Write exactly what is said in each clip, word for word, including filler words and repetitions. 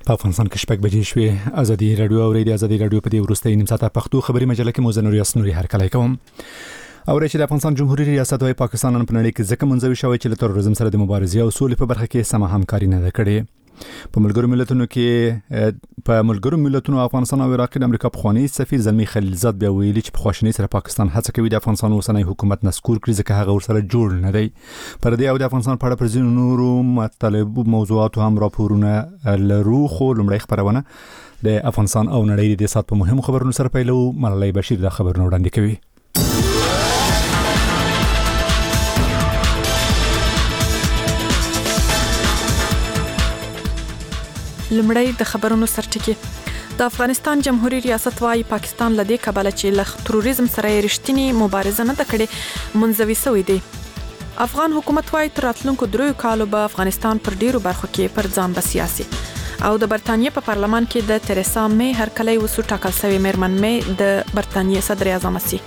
په افغانستان کې شپږ بجې شوې. ازادي رادیو او ریډیو ازادي رادیو په دې وروستۍ نیم ساعته پښتو خبري مجله کې موزه نوري اسنوري هرکلی کوم. او چې د افغانستان جمهوریت ریاست وايي پاکستان په نړۍ کې ځکه منځوي شوی چې له تروریزم سره د مبارزې او سولې په برخه کې سم همکاري نه کړي. په ملګرو ملتونو کې په ملګرو ملتونو افغانستان او عراق د امریکا په خواني سفیر زلمی خلیلزاد بیا ویلي چې په خواشنۍ سره پاکستان هڅه کوي د افغانستان اوسنۍ حکومت نسکور کړي ځکه هغه ورسره جوړ نه دی. پر دې او د افغانستان په اړه پر ځینو نورو مطالب موضوعات هم راپورونه لرو. خو لومړی خبرونه د افغانستان او نړۍ د سات په مهمو خبرونو سره پیلو. ملالۍ بشیر د خبرونو وړاندې کوي. لمړی د خبرونو سرټکی. د افغانستان جمهوریت ریاست وايي پاکستان لدې کبله چې له تروریزم سره رښتینی مبارزه نه کړي منځوي شوی دی. افغان حکومت وايي تر راتلونکو دریو کالو به افغانستان پر ډیرو برخو کې پر ځان بسیاسي. او د برتانیې په پارلمان کې د تریسا می هرکلی وسو ټاکل شوی میرمن می د برتانیې صدر اعظم سي.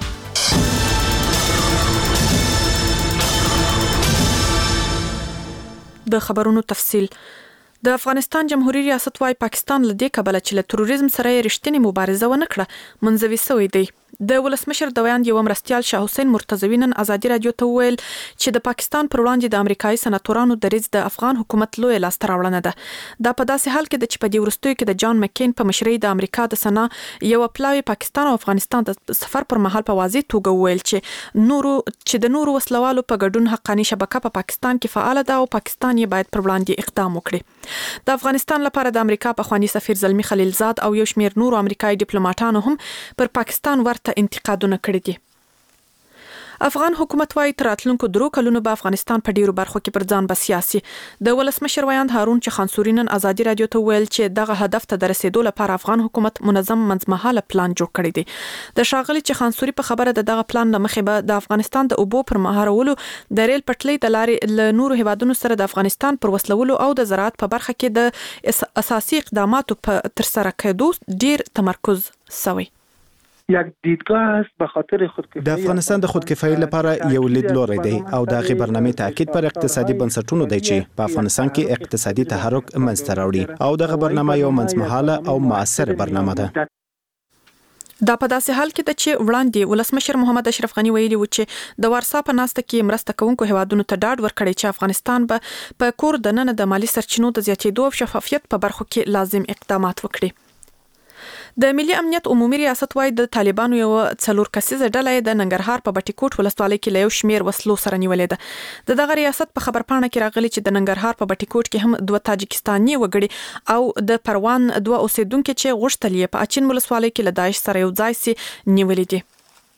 د خبرونو تفصیل. د افغانستان جمهوریت ریاست وايي پاکستان له دې کبله چې له تروریزم سره رښتینی مبارزه ونه کړه منځوي شوی دی. د ولسمشر د ویاند یو مرستيال شاه حسین مرتضوی نن ازادي رادیو ته ویل چې د پاکستان پر وړاندې د امریکایي سناتورانو دریځ د افغان حکومت لوی لاسته راوړنه ده. دا په داسې حال کې د چې په دې وروستیو کې د جان مکین په مشرۍ د امریکا د سنا یو پلاوی پاکستان او افغانستان د سفر پر مهال په واضح توګه ویل چې نورو چې د نورو وسلوالو په ګډون حقاني شبکه په پاکستان کې فعال ده او پاکستان یې باید پر وړاندې اقدام وکړي. د افغانستان لپاره د امریکا په خواني سفیر زلمی خلیلزاد او یو شمېر نورو امریکایي ډیپلوماټانو هم پر پاکستان ورته انتقادونه کړي دي. افغان حکومت وايي تر راتلونکو درو کلونو به افغانستان په ډیرو برخو کې پر ځان بسیاسي. د ولسمشر ویاند هارون چخانسوري نن ازادي رادیو ته ویل چې دغه هدف ته د رسیدو لپاره افغان حکومت منظم منځمهاله پلان جوړ کړی دی. د شاغلي چخانسوري په خبره د دغه پلان لمخې به د افغانستان د اوبو پر مهارولو د ریل پټلۍ د لارې له نورو هیوادونو سره د افغانستان پر وسلولو او د زراعت په برخه کې د اساسي اقداماتو په تر سره کېدو ډیر تمرکز شوی. یک دیدگاه است به خاطر خودکفایی. د افغانستان د خودکفایی لپاره یو لیدلوری دی او د غي برنامه تاکید پر اقتصادي بنسټونو دی چې په افغانستان کې اقتصادي تحرک منځته راوړي او د برنامه یو منځمهاله او مؤثر برنامه ده. دا په داسې حال کې د چې وړاندې ولسمشر محمد اشرف غنی ویلي و چې د وارسا په ناسته کې مرسته کوونکو هیوادونو ته ډاډ ورکړي چې افغانستان به په کور دننه د مالی سرچینو د زیاتېدو او شفافیت په برخو کې لازم اقدامات وکړي. د ملي امنیت عمومي ریاست وايي د طالبانو یو څلور کسیزه ډله د ننګرهار په بټیکوټ ولسوالۍ کې له یو شمیر وسلو سره نیولې ده. د دغه ریاست په خبرپاڼه کې راغلي چې د ننګرهار په بټیکوټ کې هم دوه تاجکستاني وګړي او د پروان دوه اوسیدونکو چې غوښتل یې په اچین ولسوالۍ کې له داعش سره یو ځای سي نیولې دي.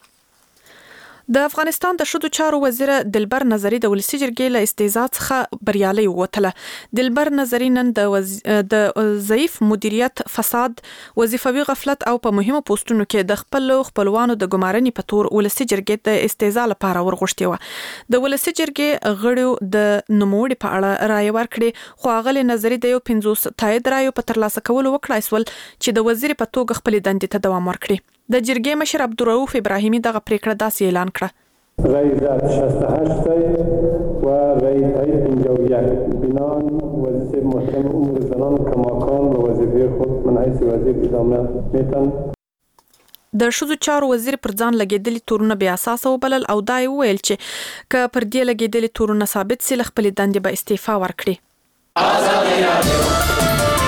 د افغانستان د شذو چارو وزیر دلبر نظری د ولسی جرګې له استیزا څخه بریالي ووتله. دلبر نظری نن د وز... د ضعیف مدیریت، فساد، وظیفوي غفلت او په مهمو پوسټونو کې د خپل خپلوانو د ګمارنې په تور ولسی جرګې د استیزا لپاره ورغښتي و. د ولسی جرګې غړو د نوموړي په اړه رائے ورکړي خو هغه نظری د یو پنځوس تایید رائے په ترلاسه کولو وکړای سول چې د وزیر په توګه خپل دندې ته دوام ورکړي. د جرګې مشر عبدالرؤف ابراهیمی دغه پریکړه داسې اعلان کړه. رای زد شصت و هشت تای و رای تایید پنجاه و یک بنان وزیر محترم امور زنان کماکان و وظیفه خود من حیث وزیر ادامه میتن. د شذو چارو وزیر پر ځان لګیدلي تورونه بیا اساس وبلل او دای ویل چې ک پر دې لګیدلي تورونه ثابت سي خپل دندې به استعفا ورکړي. ازادي رادیو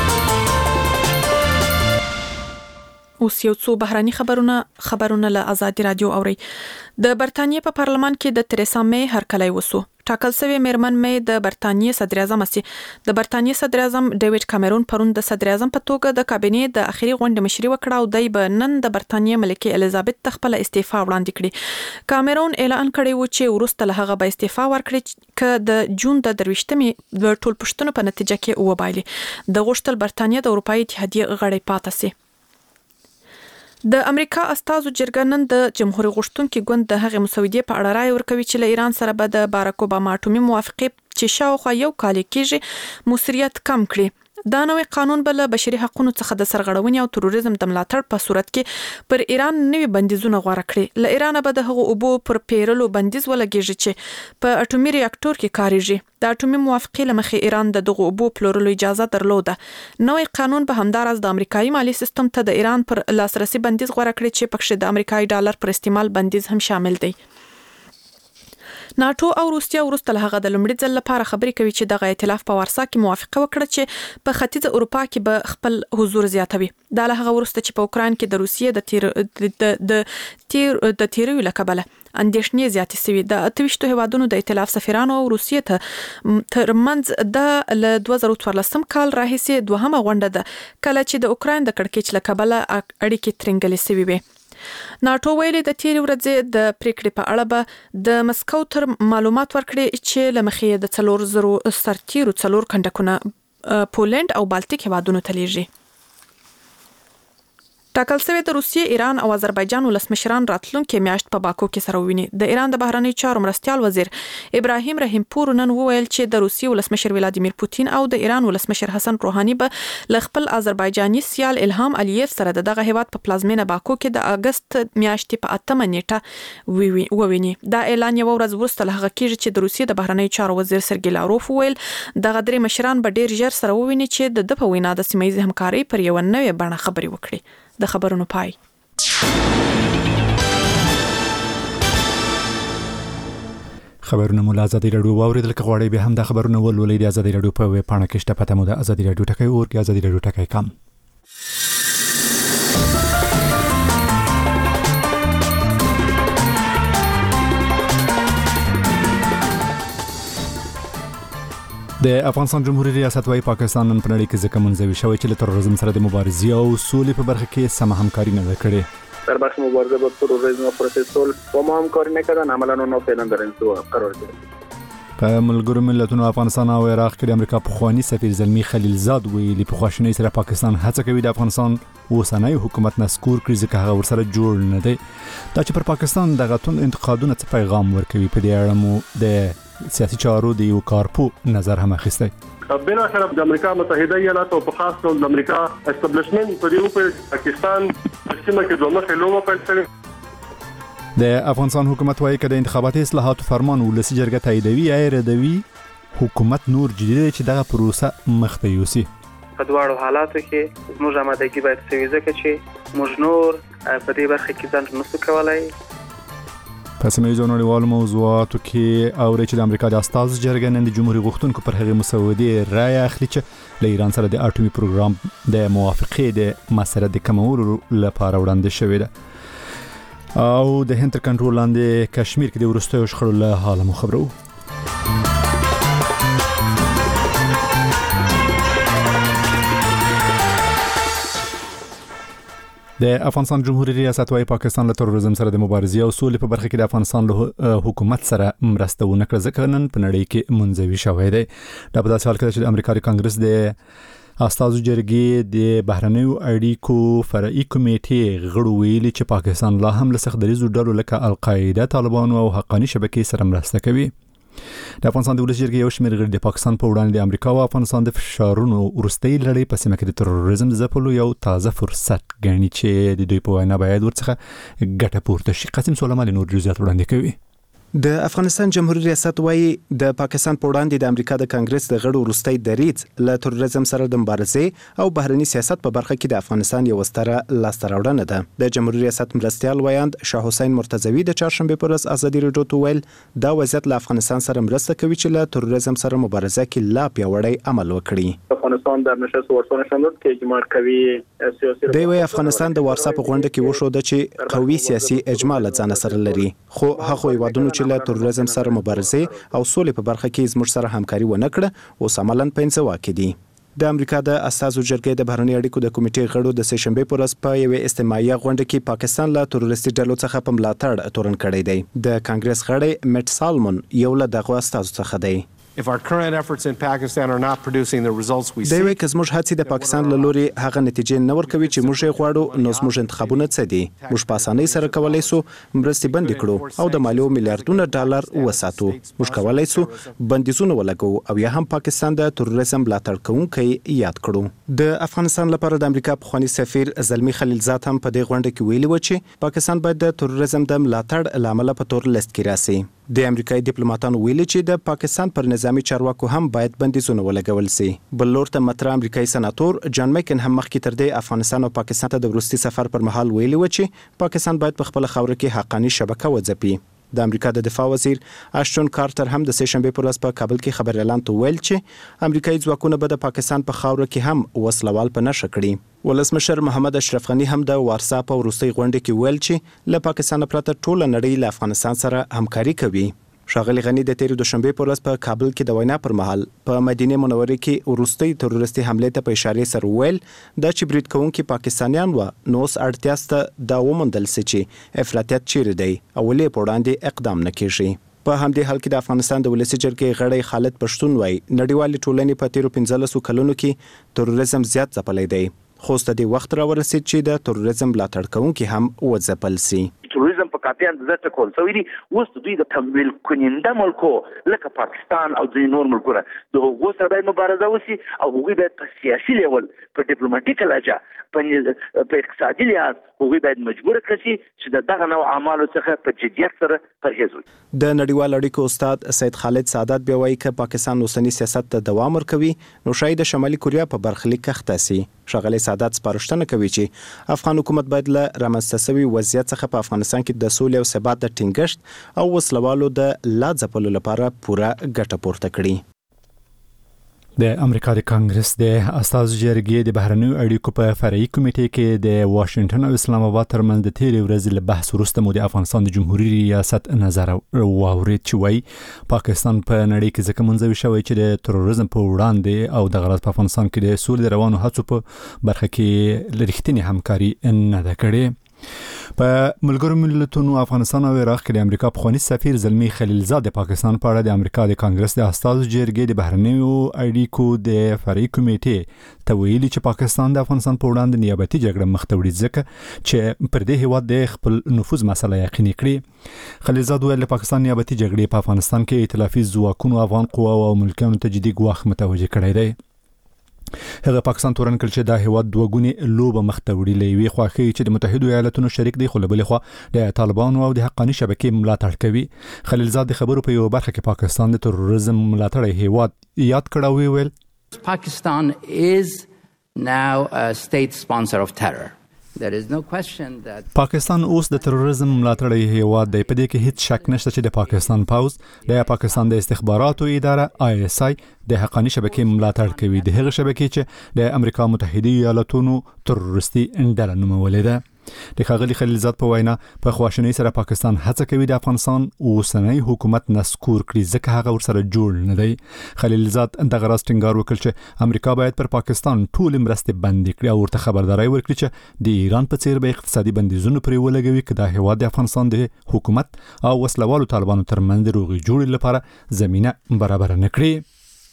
اوس یو څو بهراني خبرونه خبرونه له ازادي رادیو اوري. د برتانیې په پارلمان کې د تریسا می هرکلی وسو. ټاکل شوی میرمن می د برتانیې صدر اعظم سي. د برتانیې صدر اعظم ډیوډ کامرون پرون د صدر اعظم په توګه د کابینې د اخیری غونډې مشري وکړه او دای به نن د برتانیې ملکه الیزابت ته خپل استعفا وړاندې کړي. کامرون اعلان کړی و چې وروسته له هغه به استعفا ورکړي چې د جون د درويشتمې د ټول پښتنو په نتیجه کې وبایلي. د غوښتل برتانیې د اروپאי اتحادیه غړی پاتې سي. د امریکا استازو جرګه نن د جمهوریت غوښتونکو ګوند د هغې مسودې په اړه رائے ورکوي چې له ایران سره به د باراک اوباما اټومي موافقې چې شاوخوا یو کال کېږي مصریت کم کړي. دا نوې قانون بل بشري حقوقو څخه د سرغړونې او تروریزم د ملاتړ په صورت کې پر ایران نوې بندیزونه غوړه کړي. ل ایران به د هغو اوبو پر پیرلو بندیز ولګیږي چې په اټومي ریاکټور کې کاریږي. د اټومي موافقې لمخې ایران د دغو اوبو پلورلو اجازه درلوده. نوې قانون به همدارس د امریکایي مالی سیستم ته د ایران پر لاسرسي بندیز غوړه کړي چې پکې د امریکایي ډالر پر استعمال بندیز هم شامل دی. ناتو او روسیا ورسته له هغه د لومړي ځل لپاره خبرې کوي چې دغه ائتلاف په وارسا کې موافقه وکړه چې په ختیځ اروپا کې به خپل حضور زیاتوي. دا له هغه ورسته چې په اوکران کې د روسیې د تیر د د تیر د تیرو لکبله اندېښنې زیاتې شوې. د اتويشتو هیوادونو د ائتلاف سفیرانو او روسیې ته ترمنځ د ل دوه زره څوارلسم کال راهیسې دوهمه غونډه ده کله چې د اوکران د کړکېچ لکبله اړیکې ترنګلې شوې وي. ناتو ویلي د تیر ورځې د پریکړې په اړه به د مسکو تر معلومات ورکړي چې لمخې د څلور زرو سرتیرو څلور کنډکونه پولند او بالټیک هیوادونو ته لیږي. ټاکل شوی د روسیې، ایران او آذربایجان ولسمشران راتلونکي میاشت په باکو کې سره وویني. د ایران د بهرنی چارو مرستیال وزیر ابراهیم رحیم پور نن وویل چې د روسیې ولسمشر ولادیمیر پوتین او د ایران ولسمشر حسن روحاني به ل خپل آذربایجاني سیال الهام الیف سره دغه هیواد په پلازمینه باکو کې د اگست میاشتې په اتمه نیټه وویني. دا اعلان یو ورځ وروسته له هغه کېږي چې د روسیې د بهرنی چارو وزیر سرګی لاروف وویل دغه درې مشران به ډیر ژر سره وویني چې د د په وینا د سیمه ییزې همکارۍ پر یو نوې بڼه خبرې وکړي. د خبرونو پای. خبرونه مو له ازادي راډیو واوریدل. که غواړئ به هم د خبرونو ولولئ د ازادي راډیو په ویب پاڼه کې شته. پته مو د ازادي راډیو ټکی اور کې ازادي راډیو ټکی کام. د افغانستان جمهوریت ریاست وايي پاکستان نن په نړۍ کې ځکه منځوي شوی چې له تروریزم سره د مبارزې او سولې په برخه کې سم همکاري نه کړې. در بخش مبارزه با تروریسم و پروسس صلح با ما همکاری نکردن، عملا اونا فعلا در انزوا قرار گرفتن. په ملګرو ملتونو افغانستان او عراق کې د امریکا پخوانی سفیر زلمی خلیلزاد ویلي په خواشینۍ سره پاکستان هڅه کوي د افغانستان اوسنۍ حکومت نسکور کړي ځکه هغه ورسره جوړ نه دی. دا چې پر پاکستان دغه تون انتقادونه څه پیغام ورکوي په دې اړه مو د سیاسي چارو د یو کارپو نظر هم اخیستی. بنا شرف د امریکا متحده ایالات او په خاص ډول د امریکا اسټابلیشمنت په دیو په پاکستان سیمه کې دوه مخه لومه پیل کړي. د افغانستان حکومت وايي چې د انتخاباتي اصلاحاتو فرمان ولسی جرګه تاییدوي یا ردوي حکومت نور جدي دی چې دغه پروسه مخ ته یوسي. په دواړو حالاتو کې موږ آمادګي باید سوي ځکه چې موږ نور په دې برخه کې ځان نسو کولای. په سیمه ییزو نړیوالو موضوعاتو کې اوري چې د امریکا د استازو جرګه نن د جمهوریت غوښتونکو پر هغه مسودې رائے اخلي چې له ایران سره د اټومي پروګرام د موافقې د مسله د کمولو لپاره وړاندې شوې ده. او د هند تر کنټرول لاندې کشمیر کې د ورستیو شخړو له حاله مو خبرو. د افغانستان جمهوریت ریاست وايي پاکستان له تروریزم سره د مبارزې او سولې په برخه کې د افغانستان له حکومت سره مرسته ونه کړه ځکه نن په نړۍ کې منځوي شوی دی. دا په داسې حال کې چې د امریکا د کانګرس د استازو جرګې د بهرنیو اړیکو فرعي کمیټې غړو ویلي چې پاکستان لا هم له سختدریزو ډلو لکه القاعده، طالبان او حقاني شبکې سره مرسته کوي. د افغانستان د ولس جرګې یو شمېر غړي د پاکستان په وړاندې د امریکا او افغانستان د فشارونو وروستۍ لړۍ په سیمه کې د تروریزم د ځپلو یو تازه فرصت ګڼي چې د دوی په وینا باید ورڅخه ګټه پورته شي. قاسم سلیماني نور جزئیات وړاندې کوي. د افغانستان جمهوریت ریاست وايي د پاکستان په وړاندې د امریکا د کانګرس د غړو وروستۍ دریځ له تروریزم سره د مبارزې او بهرني سیاست په برخه کې د افغانستان یو ستره لاسته راوړنه ده. د جمهوریت ریاست مرستیال ویاند شاه حسین مرتضوی د چهارشنبه پر ورځ ازادي راډیو ته ویل دا وضعیت له افغانستان سره مرسته کوي چې له تروریزم سره مبارزه کې لا پیاوړی عمل وکړي. افغانستان در نشست وارسا نشون داد که اجماع قوی سیاسی دی وی افغانستان د وارسا په غونډه کې وښوده چې قوي سیاسي اجماع له ځان سره لري، خو هغه هیوادونو چې له تروریزم سره مبارزه او سولې په برخه کې زموږ سره همکاري ونه کړه او سمالن په انزوا کې دي. د امریکا د استازو جرګې د بهرنی اړیکو د کمیټې غړو د سهشنبه پر ورځ په یوه استماعي غونډه کې پاکستان له تروریستي ډلو څخه په ملاتړ تورن کړی دی. د کانګرس غړی میټ سالمون یو له دغه استازو څخه دی. If our current efforts in Pakistan are not producing the results we دی seek, وی که زموږ هڅې د پاکستان له لوري هغه نتیجې نه ورکوي چې موږ یې غواړو، نو زموږ انتخابونه څه دي؟ موږ په اسانۍ سره کولی سو مرستې بندې کړو او د مالیو میلیارډونه ډالر وساتو. موږ کولی سو بندیزونه ولګو او یا هم پاکستان د تروریزم ملاتړ کوونکی یاد کړو. د افغانستان لپاره د امریکا پخوانی سفیر زلمی خلیلزاد هم په دې غونډه کې ویلي و چې پاکستان باید د تروریزم د ملاتړ لامل په تور لیست کې راسي. د امریکایي ډیپلوماټانو ویلي چې د پاکستان پر نظامی چارواکو هم باید بندیزونه ولګول سي. بل لور ته مطرح امریکایي سناتور جان میکن هم مخکې تر دې افغانستان او پاکستان ته د وروستي سفر پر مهال ویلي و چې پاکستان باید په خپل خاوره کې حقاني شبکه وځپي. د امریکا د دفاع وزیر اشټون کارټر هم د سه شنبه پر ورځ په کابل کې خبر اعلان ته ویل چې امریکایي ځواکونه به د پاکستان په خاوره کې هم وسلوال په نشه کړي. ولسمشر محمد اشرف غنی هم د وارسا په وروستي غونډه کې ویل چې له پاکستان پرته ټوله نړۍ له افغانستان سره همکاري کوي. ښاغلي غنی د تیرې دوشنبه پر ورځ په کابل کې د وینا پر مهال په مدینه منوره کې وروستي تروریستي حمله ته په اشاره سره ویل دا چې برید کوونکي پاکستانیان و نو اوس اړتیا سته دا وموندل سي چې افراطیت چیرې دی او ولې په وړاندې اقدام نه کیږي. په همدې حال کې د افغانستان د ولسی جرګې غړی خالد پښتون وای نړیوال ټولنې په تیرو پنځلسو کلونو کې تروریزم زیات ځپلی دی، خو ست د وخت را ورسید چې د تروریزم ملاتړ کوونکي هم وځپل سي. تروریزم په کاپیان د ځټ کول سوي دي، اوس دوی د تمویل کننده ملکو لکه پاکستان او ځینې نور ملکونه د هغو سره باید مبارزه وشي او هغوی باید په سیاسي لیول په ډیپلوماټیکه لهجه په اقتصادي لحاظ هغوی باید مجبور کړي چې د دغه نوع اعمالو څخه په جدیت سره پرهیز وکړي. د نړیوال اړیکو استاد سید خالد سعادت بیا وایي که پاکستان اوسنی سیاست ته دوام ورکوي نو شاید د شمالي کوریا په برخلیک کښته سي. ښاغلی سعادت سپارښتنه کوي چې افغان حکومت باید له رامنځته شوي وضعیت څخه په افغانستان کې د سولې او ثبات د ټینګښت او وسلوالو د لا ځپلو لپاره پوره ګټه پورته کړي. د امریکا د کانګرس د اساسي جرګې د بهرنیو اړیکو په فرعي کمیټې کې د واشنگټن او اسلام آباد ترمنځ د تیرې ورځې له بحث وروسته مو د افغانستان د جمهوریت ریاست نظر واورید چې وایي پاکستان په نړۍ کې ځکه منځوي شوی چې د تروریزم په وړاندې او د غرض په افغانستان کې د سولې د روانو هڅو په برخه کې رښتینې همکاري نه ده کړې. په ملګرو ملتونو افغانستان او عراق کې د امریکا پخوانی سفیر زلمی خلیلزاد د پاکستان په اړه د امریکا د کانګرس د اساسي جرګې د بهرنیو اړیکو د فرعي کمیټې ته ویلي چې پاکستان د افغانستان په وړاندې نیابتي جګړه مخ ته وړي ځکه چې پر دې هیواد د خپل نفوذ مسله یقیني کړي. خلیلزاد ویل پاکستان نیابتي جګړې په افغانستان کې ائتلافي ځواکونو افغان قواو او ملکیانو ته جدي ګواښ متوجه کړی دی. هغه پاکستان تورن کړ چې دا هیواد دوه ګونې لوبه مخ ته وړي، له یوې خوا ښیي چې د متحدو ایالاتونو شریک دی خو له بلې خوا د طالبانو او د حقاني شبکې ملاتړ کوي. خلیلزاد د خبرو په یوه برخه کې پاکستان د تروریزم ملاتړی هیواد یاد کړ او ویل Pakistan is now a state sponsor of terror. There is no question that پاکستان اوس د تروریزم ملاتړی هیواد دی. په دې کې هیڅ شک نشته چې د پاکستان پوز د پاکستان د استخباراتو اداره آی اس آی د حقاني شبکې ملاتړ کوي، د هغه شبکې چې د امریکا متحده ایالاتونو تروریستي ډله نومولې ده. د ښاغلي خلیلزاد په وینا په خواشینۍ سره پاکستان هڅه کوي د افغانستان اوسنی حکومت نسکور کړي ځکه هغه ورسره جوړ نه دی. خلیلزاد دغه راز ټینګار وکړ چې امریکا باید پر پاکستان ټول مرستې بندې کړي او ورته خبرداري ورکړي چې د ایران په څیر به اقتصادي بندیزونه پرې ولګوي که دا هیواد د افغانستان د حکومت او وسلوالو طالبانو ترمنځ د روغې جوړې لپاره زمینه برابر نه کړي.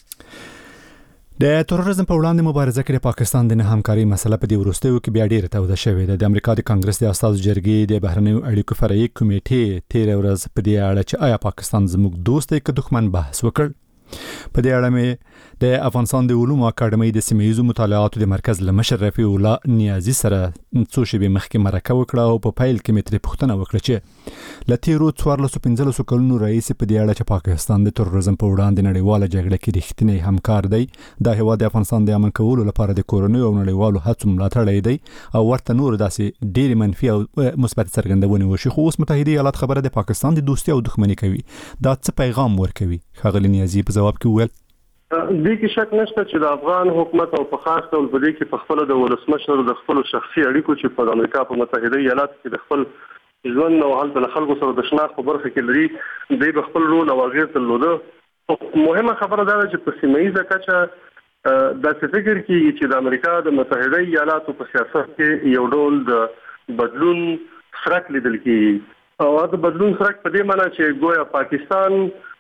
د تروریزم په وړاندې مبارزه کې د پاکستان د نه همکاري مسله په دې وروستیو کې بیا ډیره توده شوې ده. د امریکا د کانګرس د اساسي جرګې د بهرنیو اړیکو فرعي کمیټې تیره ورځ په دې اړه چې آیا پاکستان زموږ دوست دی که دښمن بحث وکړ. په دې اړه مې د افغانستان د علومو اکاډمۍ د سیمه‌ییزو مطالعاتو د مرکز له مشر رفیع الله نیازي سره څو شېبې مخکې مرکه وکړه او په پیل کې مې ترې پوښتنه وکړه چې له تیرو څوارلسو پنځلسو کلونو راهیسې په دې اړه چې پاکستان د تروریزم په وړاندې نړیواله جګړه کې رښتینی همکار دی، دا هیواد د افغانستان د امن کولو لپاره د کورنیو او نړیوالو هڅو ملاتړی دی او ورته نور داسې ډېرې منفي او مثبت څرګندونې وشي، خو اوس متحده ایالات خبره د پاکستان د دوستي او دښمني کوي. دا څه پیغام ورکوي؟ ښاغلي نیازي په ځواب کې وویل دې کې شک نشته چې د افغان حکومت او په خاص ډول په دې کې په خپل د ولسمشر د خپل شخصي اړیکو چې په امریکا په متحده ایالاتو کې د خپل ژوند او هلته د خلکو سره د شناخت په برخه کې لري، دوی به خپل رول او اغېز درلوده. مهمه خبره دا ده چې په سیمه ییزه کچه داسې فکر کېږي چې د امریکا د متحده ایالاتو په سیاست کې یو ډول د بدلون څرک لیدل کېږي او د بدلون څرک په دې معنی چې ګویا پاکستان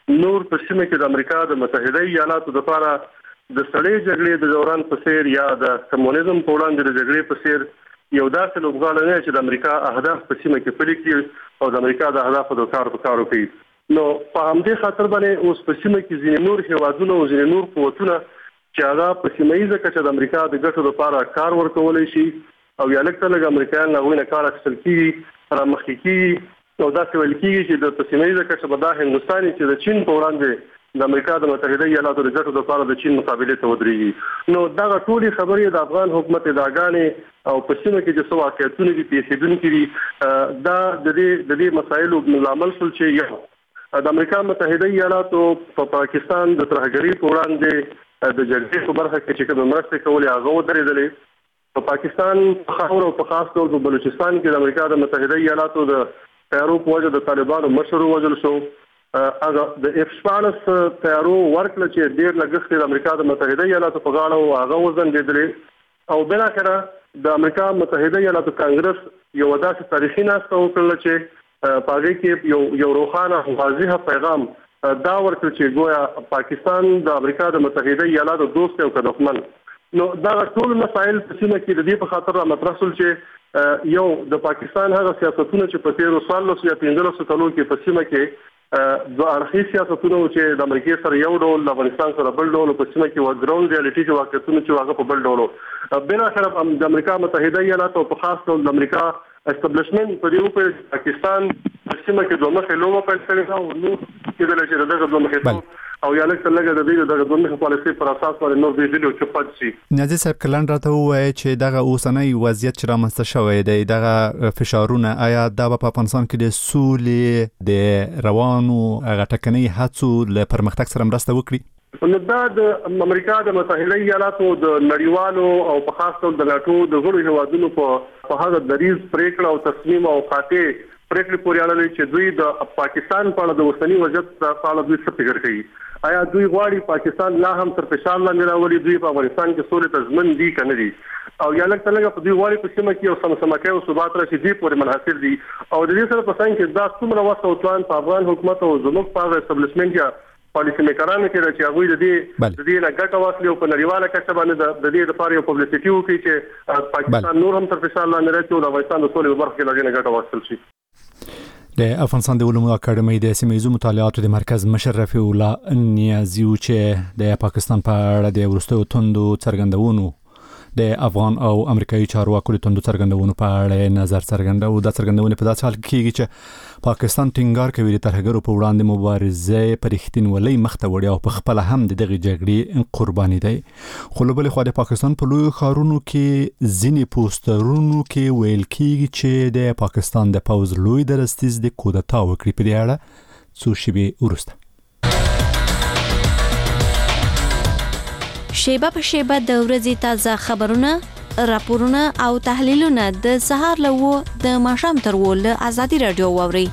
نور په سیمه کې د امریکا د متحده ایالاتو لپاره د سړې جګړې د دوران په څیر یا د کمونیزم په وړاندې د جګړې په څیر یو داسې لوبغاړی نه چې د امریکا اهداف په سیمه کې پلي کړي او د امریکا د اهدافو د کار په کار وکړي. نو په همدې خاطر باندې اوس په سیمه کې ځینې نور هیوادونه او ځینې نور قوتونه چې هغه په سیمه ییزه کچه د امریکا د ګټو لپاره کار ورکولی شي او یا لږ څه لږ امریکایان هغوی نه کار اخیستل کېږي رامخکې کېږي او داسې ویل کېږي چې د په سیمه ییزه کچه به دا هندوستان چې د چین په وړاندې د امریکا د متحده ایالاتو د ګټو لپاره د چین مقابلې ته ودرېږي. نو دغه ټولې خبرې د افغان حکومت ادعاګانې او په سیمه کې چې څه واقعیتونه دي پیښېدونکي دي دا د دې د دې مسایلو لامل شول چې یو د امریکا متحده ایالاتو په پاکستان د ترهګرۍ په وړاندې د جګړې په برخه کې چې کوم مرستې کولې هغه ودرېدلې. په پاکستان په خاور او په خاص ډول په بلوچستان کې د امریکا د متحده ایالاتو د تیارو په وجه د طالبانو مشر وژل شو. هغه د اف شپاړس تیارو ورکړه چې ډېر لګښت د امریکا د متحده ایالاتو په غاړه او هغه وزنګېدلې او بالاخره د امریکا متحده ایالاتو کانګرس یو داسې تاریخي ناسته وکړله چې په هغې کې یو یو روښانه واضحه پیغام دا ورکړ چې ګویا پاکستان د امریکا د متحده ایالاتو دوست او که دښمن. نو دا ټول مسایل په سیمه کې د دې په خاطر رامطرح شول چې یو د پاکستان هغه سیاستونه چې په تېرو څوارلسو یا پنځلسو کلو کې په سیمه کې دوه اړخیز سیاستونه چې د امریکې سره یو ډول د افغانستان سره بل ډول په سیمه کې ګراوند ریالټي چې واقعیتونه چې هغه په بل ډول بالاخره د امریکا متحده ایالاتو په خاص ډول د امریکا اسټابلیشمنت په دې په پاکستان په سیمه کې دوه مخې لوبه پیل کړې او نو کېدل چې دغه دوه مخې او یا لکه لګه د دې دغه دوه مخې پالیسي پر اساس باندې نور دې دې چې پات شي. نازي صاحب کلن راته وایي چې دغه اوسنۍ وضعیت چې رامنځته شوی دی دغه فشارونه آیا دا په افغانستان کې د سولې د روانو هغه ټکنۍ هڅو له پرمختګ سره مرسته وکړي؟ نو دا د امریکا د متحده ایالاتو د نړیوالو او په خاص ډول د ناتو د غړو هیوادونو په هغه دریز پریکړه او تصمیم او قاطع پریکړې پورې اړه لري چې دوی د پاکستان په اړه د اوسني وضعیت په اړه دوی څه فکر کوي. آیا دوی غواړي پاکستان لا هم تر فشار لاندې راولي دوی په افغانستان کې سولې ته ژمن دي که نه دي او یا لږ څه لږه په دوی غواړي په سیمه کې یو سمسمکۍ او ثبات راشي دې پورې منحصر دي او د دې سره په څنګ کې دا څومره وخت او توان په افغان حکومت او زموږ په هغه اسټابلیشمنټ یا پالیسي میکرانو کې چې هغوی د دې د دې نه ګټه واخلي او په نړیواله کچه باندې د دې لپاره یو پبلسټي وکړي چې پاکستان نور هم تر فشار لاندې راشي او د افغانستان د سولې په برخه کې له دې نه ګټه واخیستل شي. د افغانستان د علومو اکاډمۍ د سیمه ییزو مطالعاتو د مرکز مشر رفیع الله نیازي چې د پاکستان په اړه د وروستیو توندو څرګندونو د افغان او امریکایي چارواکو د توندو څرګندونو په اړه نظر څرګندو د څرګندونې په داسې حال کې کېږي چې پاکستان ټینګار کوي د ترهګرو په وړاندې مبارزه په رښتینولۍ مخته وړي او په خپل هم د دغه جګړې قرباني دی. خو له بلې خوا د پاکستان په لویو ښارونو کې ځینې پوسټرونو کې ویل کېږي چې د پاکستان د پوځ لوی درستیز د کودتا وکړي. په دې اړه څو شېبې وروسته شیبه په شیبه د ورځې تازه خبرونه، راپورونه او تحلیلونه د سهار له و د ماښام تر و له ازادي رادیو واورئ.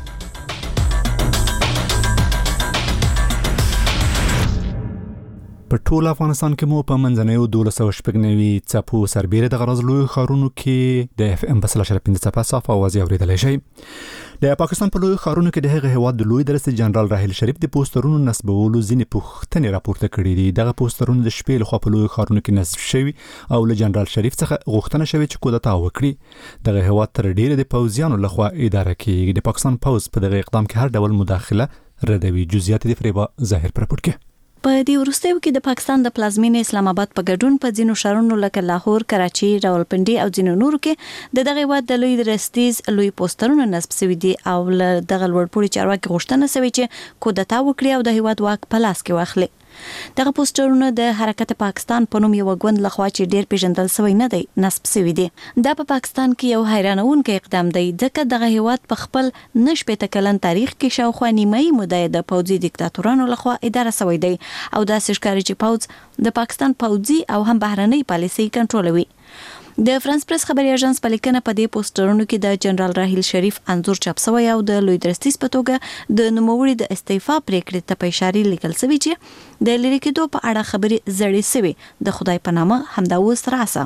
په ټول افغانستان کې مو په منځنیو دولس سوه شپږ نوي څپو سربیره د غرض لوی ښارونو کې د اف ام په سل اشاریه پنځه څپه صاف اواز اوریدلی شئ. د پاکستان په لوی ښارونو کې د هغه هیواد د لوی درستیز جنرال راحیل شریف د پوسټرونو نصبولو ځینې پوښتنې راپورته کړي دي. دغه پوسټرونه د شپې لخوا په لوی ښارونو کې نصب شوي او له جنرال شریف څخه غوښتنه شوې چې کودتا وکړي. دغه هیواد تر ډیره د پوځیانو لخوا اداره کیږي. د پاکستان پوځ په دغه اقدام کې هر ډول مداخله ردوي. جزئیات د فریبا ظاهر پر پورت کې په دې وروستیو کې د پاکستان د پلازمینې اسلام آباد په ګډون په ځینو ښارونو لکه لاهور، کراچي، راولپنډي او ځینو نورو کې د دغه هیواد د لوی درستیز لوی پوسټرونه نصب شوي دي او له دغه لوړپوړي چارواکي غوښتنه شوې چې کودتا وکړي او د هیواد واک په لاس کې واخلي. دغه پوسټرونه د حرکت پاکستان په نوم یو غوند لخوا چې ډیر پیژندل شوی نه دی نصب شوی دی. دا په پاکستان کې یو حیرانونکی اقدام دی ځکه دغه هیواد په خپل نشپېته کلن تاریخ کې شاوخوا نیمایي موده د پوځي دیکتاتورانو لخوا اداره شوی دی او داسې ښکاري چې پوځ د پاکستان پوځي او هم بهرنۍ پالیسي کنټرولوي. د فرانس پریس خبري اژانس په لیکنه په دې پوسټرونو کې د جنرال راحیل شریف انځور چاپ شوی او د لوی درستیز په توګه د نوموړي د استعفا پریکړې ته په اشاره لیکل شوی چې د لری کېدو په اړه خبري زړې شوی د خدای په نامه همدا اوس راسه.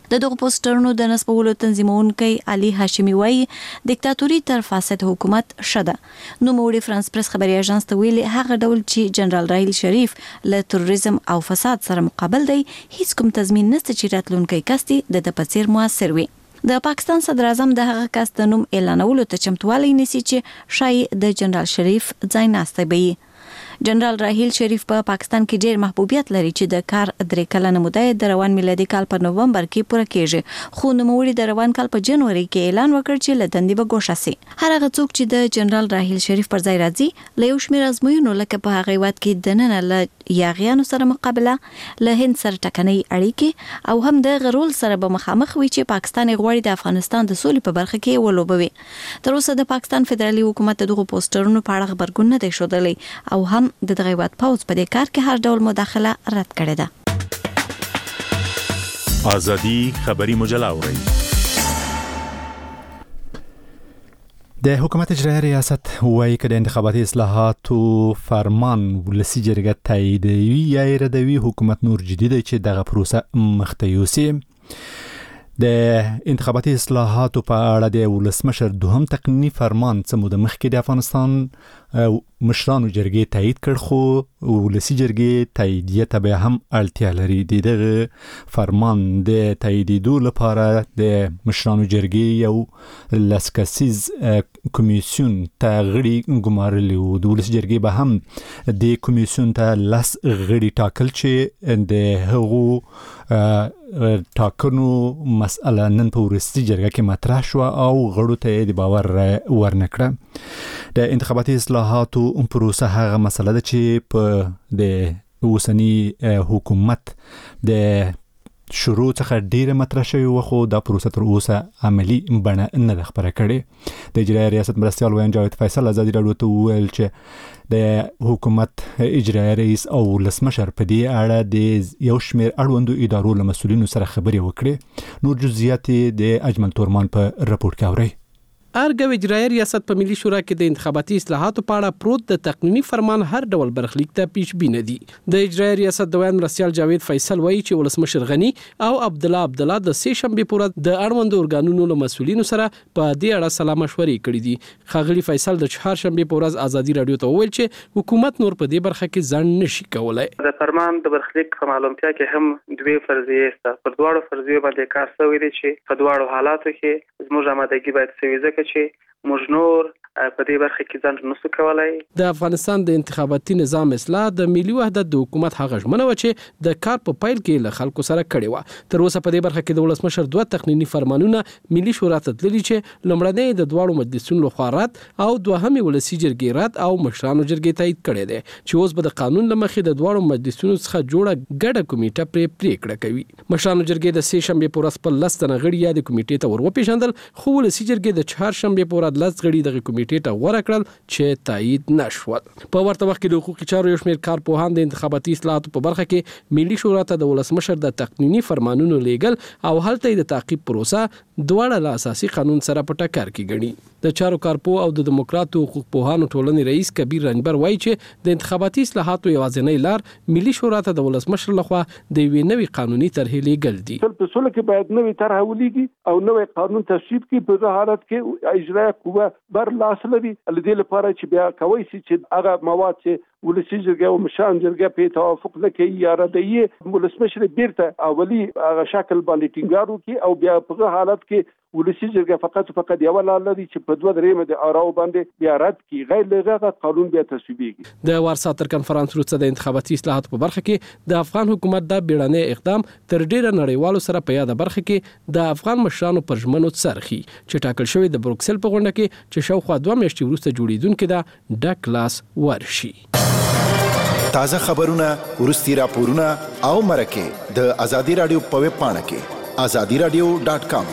د دغه پوسټرونو د نسبولو تنظیمونکي علي هاشمي وایي دیکتاتوري تر فاسد حکومت شده. نو موړي فرانس پریس خبري اژانس ته ویلي هغه ډول چې جنرال راحیل شریف له تروریزم او فساد سره مقابل دی هیڅ کوم تضمین نشته چې راتلونکي کستي د تپسیر موثر وي. د پاکستان صدر اعظم د هغه کس د نوم اعلانولو ته چمتووالی نیسي چې شای د جنرال شریف ځای ناسته وي. جنرال راحیل شریف په پا پاکستان کې ډېر محبوبیت لري چې د کار درې کلنه موده د روان میلادي کال په نوومبر کې پوره کیږي، خو نوموړي د روان کال په جنوري کې اعلان وکړ چې له دندې به ګوښه سي. هر هغه څوک چې د جنرال راحیل شریف پر ځای راځي له یو شمېر ازموینو لکه په هغه وخت کې د نن له یاغیانو سره مقابله، له هند سره ټکنۍ اړیکې او هم د غرول سره به مخامخ وي چې پاکستان غواړي د افغانستان د سولې په برخه کې ولوبوي. تر اوسه د پاکستان فدرالي حکومت دغه پوسټرونو په اړه خبرګون نه دی ښودلی او هم د دغه وخت پاوز په دې کار کې هر ډول مداخله رد کړې ده. ازادي خبري مجله اوري. د حکومت اجرایي ریاست وایي چې د انتخاباتي اصلاحاتو فرمان ولسی جرګه تاییدوي یا ردوي، حکومت نور جدي دی چې دغه پروسه مخته یوسي. د انتخاباتي اصلاحاتو په اړه د ولسمشر دوهم تقنینی فرمان څه موده مخکې د افغانستان مشرانو جرګې تایید کړ، خو ولسی جرګې تاییدیه ته به هم اړتیا لري. دغه فرمان د تاییدیدو لپاره د مشرانو جرګې یو لسکسیز کمیسیون ته غړي ګمارلی و. د ولسی جرګې به هم د کمیسیون ته لس غړي ټاکل چې د هغو ټاکنو مسأله نن په ورستي جرګه کې مطرح شو او غړو ته د باور ورنکړه. د انتخاباتي اصلاحاتو پروسه هغه مسله ده چې په د اوسنی حکومت د شروع څخه ډیره مطرح شوی و، خو دا پروسه تر اوسه عملی بڼه نه خبره کړي. د اجرایي ریاست مرستیال ویان جاوید فیصل ازادي راډیو ته وویل چې د حکومت اجرایي رئیس او ولسمشر په دې اړه د یو شمېر اړوندو ادارو له مسؤلینو سره خبرې وکړي. نور جزئیات د اجمل تورمان په راپور کې اورئ. ارګو اجرایي ریاست په ملي شورا کې د انتخاباتي اصلاحاتو په اړه پروت د تقنینی فرمان هر ډول برخلیک ته پیش بینه دي. د اجرایي ریاست د ویان مرستیال جاوید فیصل وایي چې ولسمشر غنی او عبد الله عبد الله د سه شنبه پورې د اړوند اورګانونو له مسؤلینو سره په دې اړه سلا مشورې کړې دي. خاغلی فیصل د چهار شنبه پورې ازادي رادیو ته وویل چې حکومت نور په دې برخه کې ځان نشي کولای. د فرمان د برخلیک په معلومتیا کې هم دوه فرضیې سته. پر دواړو فرضیو باندې کار شوی دی چې په دواړو حالاتو کې زموږ آمادګي باید سوي ځکه چې موږ نور په دې برخه کې ځان نسو کولای. د افغانستان د انتخاباتي نظام اصلاح د ملي وحدت د حکومت هغه ژمنه و چې د کار په پایل کې له خلکو سره کړي و. تر اوسه په دې برخه کې د ولسمشر دوه تقنینی فرمانونه ملي شورا ته تللي چې لومړنی د دواړو مجلسونو لخوا رد او دوهمې ولسی جرګې رد او مشرانو جرګې تایید کړي دي چې اوس به د قانون لمخې د دواړو مجلسونو څخه جوړه ګډه کمیټه پرې پریکړه کوي. مشرانو جرګې د سه شنبه پورې خپل لستنه غړي یا د کمیټې ته ورو پیژندل، خو ولسی جرګې د چهار شنبه پورې لس غړي د کمیټې ته غوړه کړل چې تایید نشول. په ورته وخت کې د حقوقي چارو یو شمېر کارپوهان د انتخاباتي اصلاحاتو په برخه کې ملي شورا ته د ولسمشر د تقنینی فرمانونو لیږل او هلته د تعقیب پروسه دواړه له اساسي قانون سره په ټکر کې ګڼي. د چارو کارپوه او د دیموکراتو حقوق پوهانو ټولنې رئیس کبیر رنجبر وایي چې د انتخاباتي اصلاحاتو یوازینی لار ملي شورا ته د ولسمشر لخوا د یوې نوې قانوني طرحې لیږل دي. په سول کې باید نوې طرح ولېږي او نوې قانون تصویب کړي. په حالت کې اجرایي قوه بر لاس لري لدې لپاره چې بیا کوي چې هغه مواد چې ولسی جرګه او مشران جرګه په توافق لکې یا ردیه ولسمشر بیرته اولی هغه شکل باندې ټینګار وکړي او بیا په حالت کې ولسی جرګه فقط فقط یو لار لري چې په دوه درېمه د اراو باندې بیا رد کړي، غیر لغه قانون بیا تصویبېږي. د وارسا تر کنفرانس وروسته د انتخاباتي اصلاحاتو په برخه کې د افغان حکومت د بیړنی اقدام تر ډیره نړیوالو سره په یاد برخه کې د افغان مشرانو پر ژمنو څرخي چې ټاکل شوی د بروکسل په غونډه کې چې شاوخوا دوه میاشتې وروسته جوړیدونکې ده ډک لاس ورشي. تازه خبرونه، ورستي راپورونه او مرکه د ازادي رادیو په ویب پاڼه کې ازادي رادیو ډاټ کام.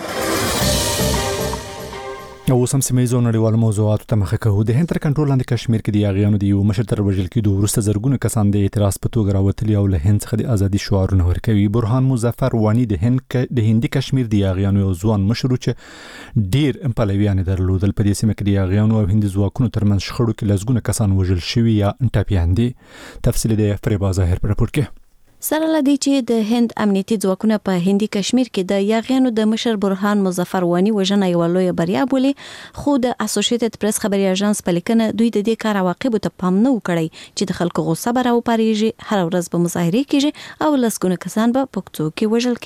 او سم سیمایي نړیوالو موضوعاتو ته مخه کوو. د هند تر کنټرول لاندې کشمیر کې د یاغیانو د یو مشر تر وژل کېدو وروسته زرګونه کسان د اعتراض په توګه راوتلي او له هند څخه د ازادي شعارونه ورکوي. برهان مظفر وانی د هند د هندي کشمیر د یاغیانو یو ځوان مشر چې ډیر پلویان درلودل. په دې سیمه کې د یاغیانو او هندي ځواکونو ترمنځ شخړو کې لسګونه کسان وژل شوي یا ټپیان دي. تفصیل د فریبا ظاهر په راپور کې. سره لدی چې د هند امنیتي ځواکونه په هندي کشمیر کې د یاغیانو د مشر برهان مظفر وانی وژنه یو لوی بریا بولي، خو د اسوسییټډ پریس خبري اژانس په لیکنه دوی د دې کار عواقب ته پام نه وکړي چې د خلکو غوسه به راوپاریږي، هر ورځ به مظاهره کیږي او لسګونه کسان به پکتو کې وژل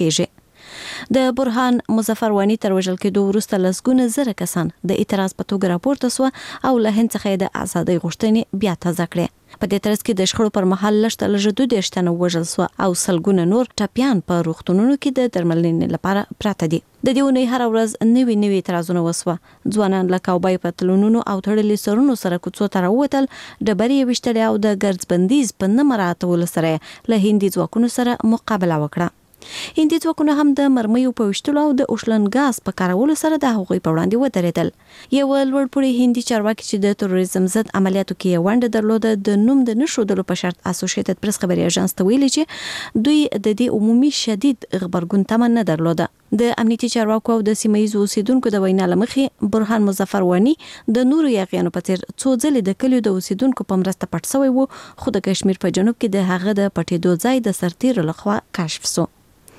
کیږي. د برهان مظفر وانی تر وژل کېدو وروسته لسګونه زره کسان د اعتراض په توګه راپورته سو او له هند څخه د ازادۍ غوښتنې بیا تازه کړې. په دې ترڅ کې د شخړو پر مهال لشته لږ دوه شتنه وژل سو او سلګونه نور ټاپیان په روغتونونو کې د درملنې لپاره پراته دي. د دې ونې هر ورځ نوي نوي اعتراضونه وسوه. ځوانان له کاوبای پتلونونو او تړلې سرونو سره کوڅو ته راووتل، ډبرې وشتلې او د ګرځ بندیز په نه مراعاتولو سره له هندي ځواکونو سره مقابله وکړه. هندي ځواکونه هم د مرمیو په وشتلو او د اوشلن غاز په کارولو سره د هغوی په وړاندې ودرېدل. یو لوړپوړي هندي چارواکي چې د تروریزم ضد عملیاتو کې ونډه درلوده د نوم د نشودلو په شرط اسوسییټډ پریس خبري اژانس ته ویلي چې دوی د دې عمومي شدید غبرګون تمه نه درلوده. د امنیتي چارواکو او د سیمایي اوسیدونکو د وینا لمخې برهان مظفر وانی د نورو یاغیانو په څیر څو ځلې د کلیو د اوسیدونکو په مرسته پټ شوی وو، خو د کشمیر په جنوب کې د هغه د پټېدو ځای د سرتیرو لخوا کشف شو.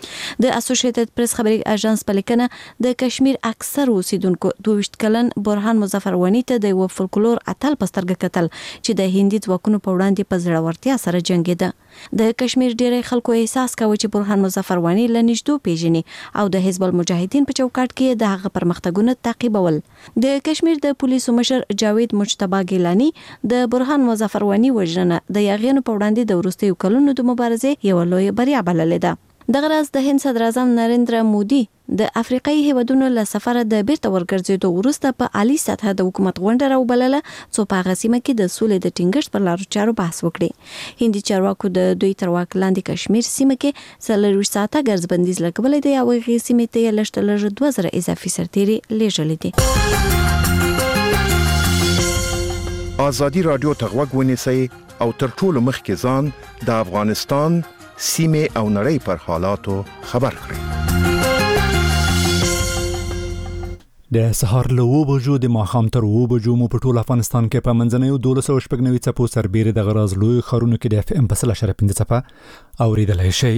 د اسوسییټډ پریس خبري اژانس په لیکنه د کشمیر اکثر اوسیدونکو دوه کلن برهان مظفر وانی ته د یو فولکلور اتل پسترګه کتل چې د هندي ځواکونو په وړاندې په زړورتیا سره جنگیده. د کشمیر ډیری خلکو احساس کاوه چې برهان مظفر وانی له نږدې پیژني او د حزب المجاهدین په چوکاټ کې د هغه پرمختګونه تعقیبول. د کشمیر د پولیسو مشر جاوید مجتبی ګیلانی د برهان مظفر وانی وژنه د یاغیانو په وړاندې د وروستیو کلونو د مبارزې یو لوی بریا بللې ده. دغه راز د هند صدر اعظم نریندرا مودي د افریقایي هیوادونو له سفره د بیرته ورګرځېدو وروسته په عالی سطح د حکومت غونډه راوبلله څو په هغه سیمه کې د سولې د ټینګښت پر لارو چارو بحث وکړي. هندي چارواکو د دوی تر واک لاندې کشمیر سیمه کې څلورویشت ساعته ګرځ بندیز لګولې دی او هغې سیمې ته یې لږ لږ دوه زره اضافي سرتیري لیږلي دي. ازادي رادیو ته غوږ ونیسئ او تر ټولو مخکې ځان د افغانستان سیمه او نړۍ پر حالاتو خبر کړئ. د سهار له اوه بجو د ماښام تر اوه بجو مو په ټول افغانستان کې په منځنیو دولس سوه شپږ نوي څپو سربیرې د غراز لوی ښارونو کې د اف ام په سل اشاریه پنځه څپه اوریدلی شئ.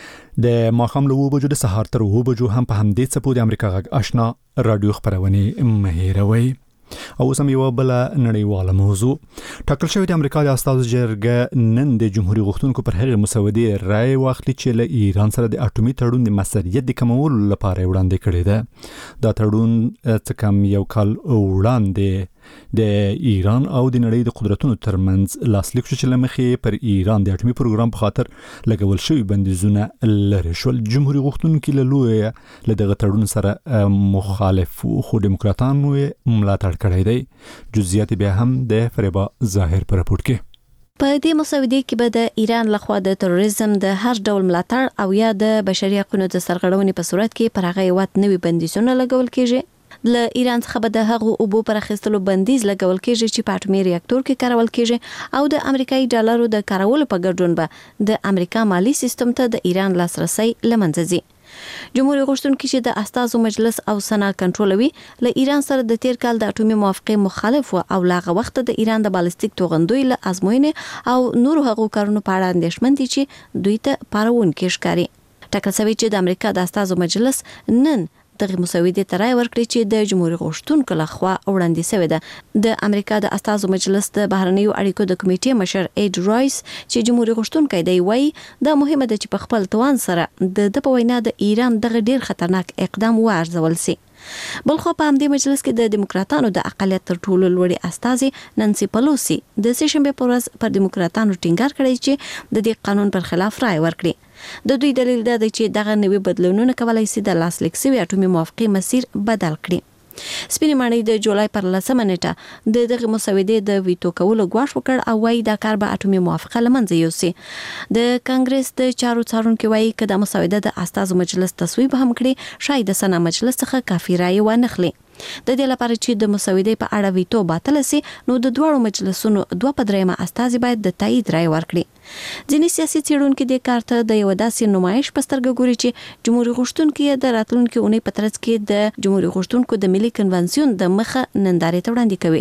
د ماښام له اوه بجو د سهار تر اوه بجو هم په همدې څپو د امریکا غږ آشنا رادیو خپرونې مه هېروئ. او اوس هم یوه بله نړیواله موضوع. ټاکل شوې د امریکا د استازو جرګه نن د جمهوریت غوښتونکو پر هغې مسودې رای واخلي چې له ایران سره د اټومي تړون د مصدریت د کمولو لپاره وړاندې کړې ده. دا تړون څه کم یو کال وړاندې د ایران او د نړۍ د قدرتونو ترمنځ لاسلیک شو چې له مخې پر ایران د اټومي پروګرام په خاطر لګول شوي بندیزونه لرې شول. جمهوریت غوښتونکي له لویه له دغه تړون سره مخالف خو ډیموکراتانو یې ملاتړ کړی دی. جزئیات بیا هم د فریبا ظاهر په راپور کې. په دې مسودې کې به د ایران لخوا د تروریزم د هر ډول ملاتړ او یا د بشري حقوقو د سرغړونې په صورت کې پر هغه هیواد نوي بندیزونه لګول کېږي. له ایران څخه به د هغو اوبو پر اخیستلو بندیز لګول کېږي چې په اټومي ریاکټور کې کارول کېږي او د امریکایي ډالرو د کارولو په ګډون به د امریکا مالی سیستم ته د ایران لاسرسي له منځه ځي. جمهوریت غوښتونکي چې د استازو مجلس او سنا کنټرولوي له ایران سره د تیر کال د اټومي موافقې مخالف او لاغه وخت د ایران د بالستیک توغندوی له ازموینې او نورو هغو کارونو په اړه اندېښمن دي چې دوی ته پارونکي ښکاري. ټاکل شوی چې د امریکا د استازو مجلس نن دغه مسودې ته رای ورکړي چې د جمهوریت غوښتونکو لخوا وړاندې شوې ده. د امریکا د استازو مجلس د بهرنیو اړیکو د کمیټې مشر ایډ رایس چې جمهوریت غوښتونکی دی وایي دا مهمه ده چې په خپل توان سره د د په وینا د ایران دغه ډیر خطرناک اقدام وارزول شي. بلخو په همدې مجلس کې د دیموکراتانو د اقلیت تر ټولو لوړې استازي نانسي پلوسی د سه شنبه په ورځ پر دیموکراتانو ټینګار کړی چې د دې قانون پر خلاف رای ورکړي. د دوی دلیل دا دی چې دغه نوي بدلونونه کولای شي د لاسلیک شوي اټومي موافقې مسیر بدل کړي. سپینې ماڼۍ د جولای پر لسمه نیټه د دغه مسودې د ویتو کولو غواړ وکړ او وايي دا کار به اټومي موافقه لمنځه یوسي. د کانګرس د چارو څارونکو وايي چې د مسودې د استازو مجلس تصویب هم کړي شاید د سنا مجلس څخه کافي رائے ونه خلي. د دې لپاره چې د مسودې په اړه ویتو باطل شي نو د دوه مجلسونو دوه پدریمه استازي باید د تایید رائے ورکړي. ځینې سیاسي څېړونکو د کار ته د یو داسې نمایش په سترګه ګوري چې جمهوریت غوښتونکي د راتلونکي اونۍ په ترڅ کې د جمهوریت غوښتونکو د ملي کنونسیون د مخه نندارې ته وړاندې کوي.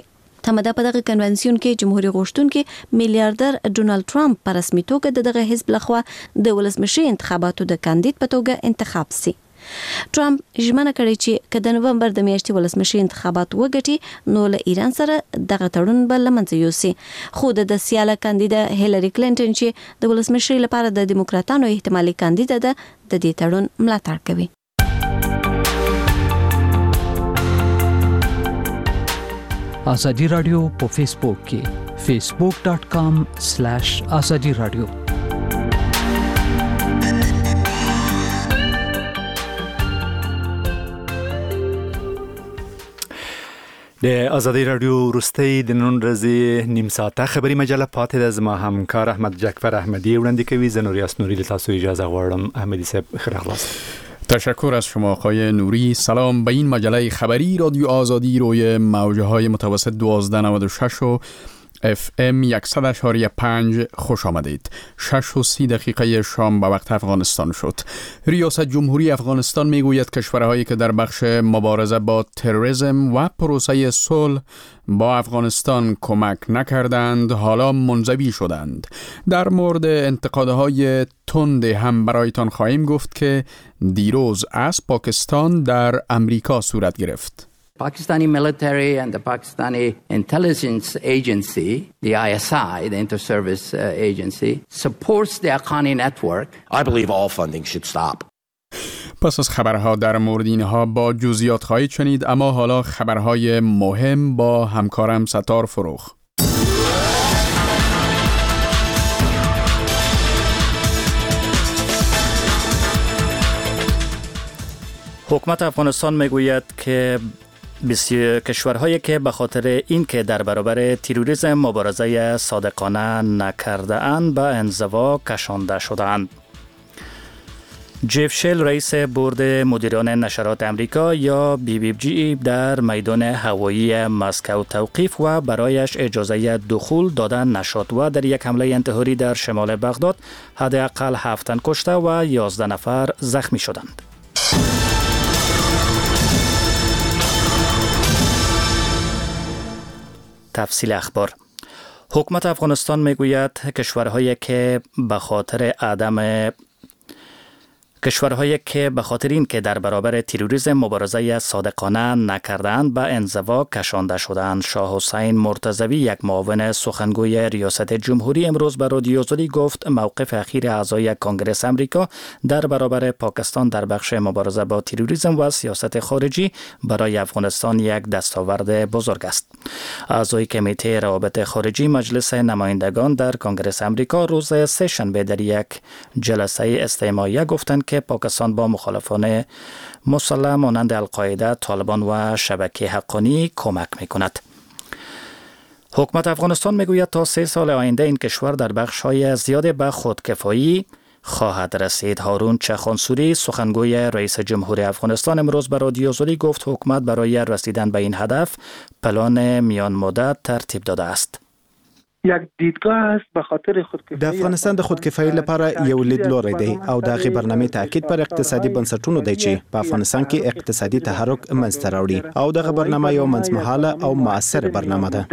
تمدا په دغه کنونسیون کې جمهوریت غوښتونکي میلیارډر ډونالد ټرمپ په رسمي توګه دغه حزب لخوا د ولسمشي انتخاباتو د کاندید په توګه انتخاب سي. ټرمپ ژمنه کړې چې کله د نوومبر د میاشتې ولسمشي انتخابات وګټي نو له ایران سره دغه تړون به لمنځه یوسي. خو د سیاله کاندیده هیلری کلینټن چې د ولسمشي لپاره د دیموکراتانو احتمالي کاندیده ده د دې تړون ملاتړ کوي. ازادي رادیو په فیسبوک کې facebook dot com slash azadi radio. د ازادي رادیو وروستۍ د نن ورځې نیم ساعته خبري مجله پاتې ده. زما همکار احمد جعفر احمدی وړاندې کوي. زه نوریاس نوری له تاسو اجازه غواړم. احمدی صاحب خیر خلاص. تشکر از شما آقای نوری. سلام. به این مجله خبری رادیو آزادی روی موجه های متوسط دوازده نود و شش و اف ام صد و پنج خوش آمدید. شش و سی دقیقه شام به وقت افغانستان شد. ریاست جمهوری افغانستان میگوید کشورهایی که در بخش مبارزه با تروریسم و پروسه صلح با افغانستان کمک نکردند حالا منزوی شدند. در مورد انتقادهای تند هم برایتان خواهیم گفت که دیروز از پاکستان در امریکا صورت گرفت. Pakistani military and the Pakistani intelligence agency, the I S I, the inter-service uh, agency, supports the Haqqani network. I believe all funding should stop. پس از خبرها در مورد اینها با جزئیات خواهید شنید، اما حالا خبرهای مهم با همکارم ستار فروخ. حکومت افغانستان میگوید که بسیار کشورهایی که به خاطر اینکه در برابر تروریسم مبارزه صادقانه نکرده اند به انزوا کشانده شدند. جف شل رئیس بورد مدیران نشرات امریکا یا بی بی جی در میدان هوایی مسکو توقیف و برایش اجازه دخول داده نشد و در یک حمله انتحاری در شمال بغداد حداقل هفت تن کشته و یازده نفر زخمی شدند. تفصیل اخبار. حکومت افغانستان میگوید کشورهایی که به خاطر عدم کشورهایی که به خاطر این که در برابر تروریسم مبارزه صادقانه نکردند به انزوا کشانده شدند. شاه حسین مرتضوی یک معاون سخنگوی ریاست جمهوری امروز به رادیو آزادی گفت موقف اخیر اعضای کنگره امریکا در برابر پاکستان در بخش مبارزه با تروریسم و سیاست خارجی برای افغانستان یک دستاورد بزرگ است. اعضای کمیته روابط خارجی مجلس نمایندگان در کنگره امریکا روز سه شنبه در یک جلسه استماعیه گفتند که پاکستان با مخالفان مسلح مانند القاعده، طالبان و شبکه حقانی کمک میکند. حکومت افغانستان میگوید تا سه سال آینده این کشور در بخش‌های زیاد به خودکفایی خواهد رسید. هارون چخانسوری سخنگوی رئیس جمهور افغانستان امروز به رادیو آزادی گفت حکومت برای رسیدن به این هدف پلان میان مدت ترتیب داده است. یک دیدگاه است به خاطر خودکفایی. د افغانستان د خودکفایی لپاره یو لیدلوری دی او دغه برنامه تاکید پر اقتصادي بنسټونو دی چې په افغانستان کې اقتصادي تحرک منځته راوړي او دغه برنامه یو منځمهاله او مؤثر برنامه ده.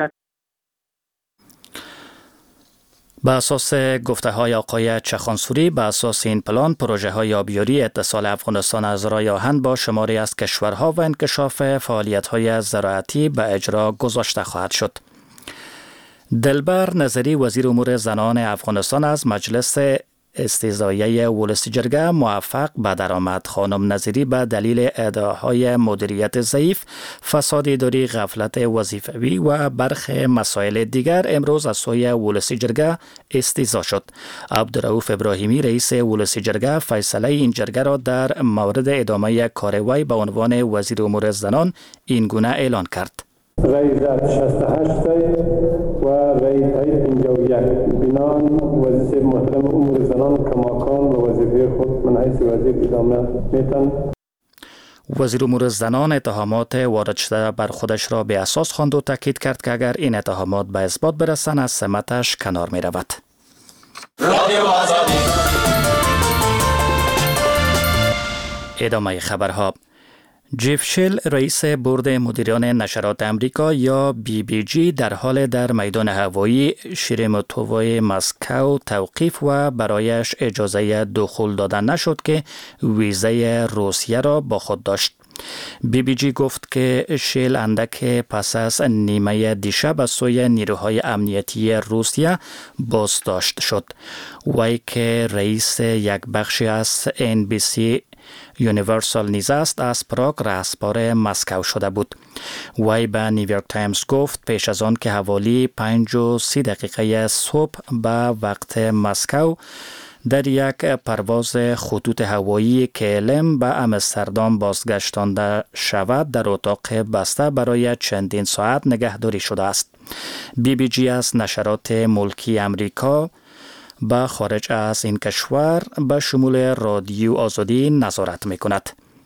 به اساس گفته های آقای چخانسوری به اساس این پلان پروژه های آبیاری اتصال افغانستان از راه آهن با شماری از کشورها و انکشاف فعالیت های زراعتی به اجرا گذاشته خواهد شد. دلبر نظری وزیر امور زنان افغانستان از مجلس استیضایه ولسی جرگه موفق به درآمد. خانم نظری به دلیل ادعاهای مدیریت ضعیف، فساد اداری، غفلت وظیفوی و برخی مسائل دیگر امروز از سوی ولسی جرگه استیضا شد. عبدالرؤوف ابراهیمی رئیس ولسی جرگه فیصله این جرگه را در مورد ادامه کار وی به عنوان وزیر امور زنان این گونه اعلان کرد. رای در شصت و هشت و رای تایید پنجاه و یک بنان وظیفه محترم امور زنان کماکان و وظیفه خود من حیث وزیر ادامه میتن. وزیر امور زنان اتهامات وارد شده بر خودش را به اساس خواند و تاکید کرد که اگر این اتهامات به اثبات برسند از سمتش کنار می رود. ادامه خبرها. جیف شل رئیس بورد مدیران نشرات امریکا یا بی بی جی در حال در میدان هوایی شیرموتووی مسکو توقیف و برایش اجازه دخول دادن نشد که ویزه روسیه را با خود داشت. بی بی جی گفت که شل اندک پس از نیمه دیشب از سوی نیروهای امنیتی روسیه بازداشت شد. وی که رئیس یک بخشی از ان بی سی یونیورسال نیز است از پراگ رهسپار مسکو شده بود. وی به نیویورک تایمز گفت پیش از آن که حوالی پنج و سی دقیقه صبح به وقت مسکو در یک پرواز خطوط هوایی کلم به آمستردام بازگشتانده شود در اتاق بسته برای چندین ساعت نگهداری شده است. بی بی جی از نشرات ملکی امریکا به خارج از این کشور به شمول رادیو آزادی نظارت می کند.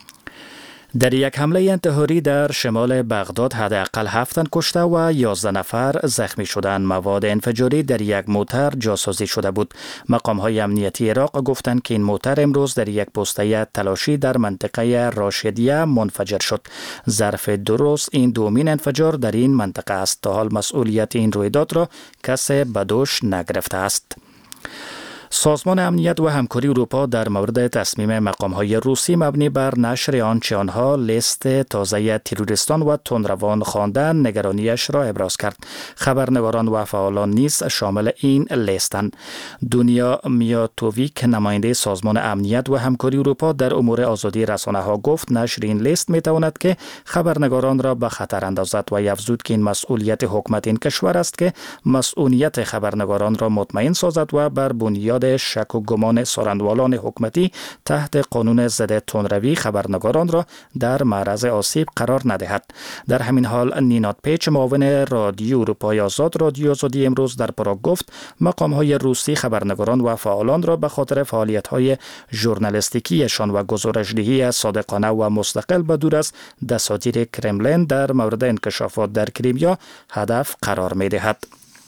در یک حمله انتحاری در شمال بغداد حداقل هفت تن کشته و یازده نفر زخمی شدند. مواد انفجاری در یک موتر جاسازی شده بود. مقام‌های امنیتی عراق گفتند که این موتر امروز در یک پسته تلاشی در منطقه راشدیه منفجر شد. ظرف درست این دومین انفجار در این منطقه است. تا حال مسئولیت این رویداد را کسی به دوش نگرفته است. سازمان امنیت و همکاری اروپا در مورد تصمیم مقام‌های روسی مبنی بر نشر آنچه آنها لیست تازه تروریستان و تندروان خواندند نگرانیش را ابراز کرد. خبرنگاران و فعالان نیز شامل این لیستند. دنیا میاتوویک نماینده سازمان امنیت و همکاری اروپا در امور آزادی رسانه‌ها گفت نشر این لیست میتواند که خبرنگاران را به خطر اندازد و افزود که این مسئولیت حکومت این کشور است که مسئولیت خبرنگاران را مطمئن سازد و بر بنیاد شک و گمان سارندوالان حکومتی تحت قانون ضد تندروی خبرنگاران را در معرض آسیب قرار ندهد. در همین حال نیناد پیچ معاون رادیو اروپای آزاد رادیو آزادی امروز در پراگ گفت مقام‌های روسی خبرنگاران و فعالان را به خاطر فعالیت‌های ژورنالیستیکیشان و گزارش‌دهی صادقانه و مستقل به دور از دساتیر کرملین در مورد انکشافات در کریمیا هدف قرار می‌دهد.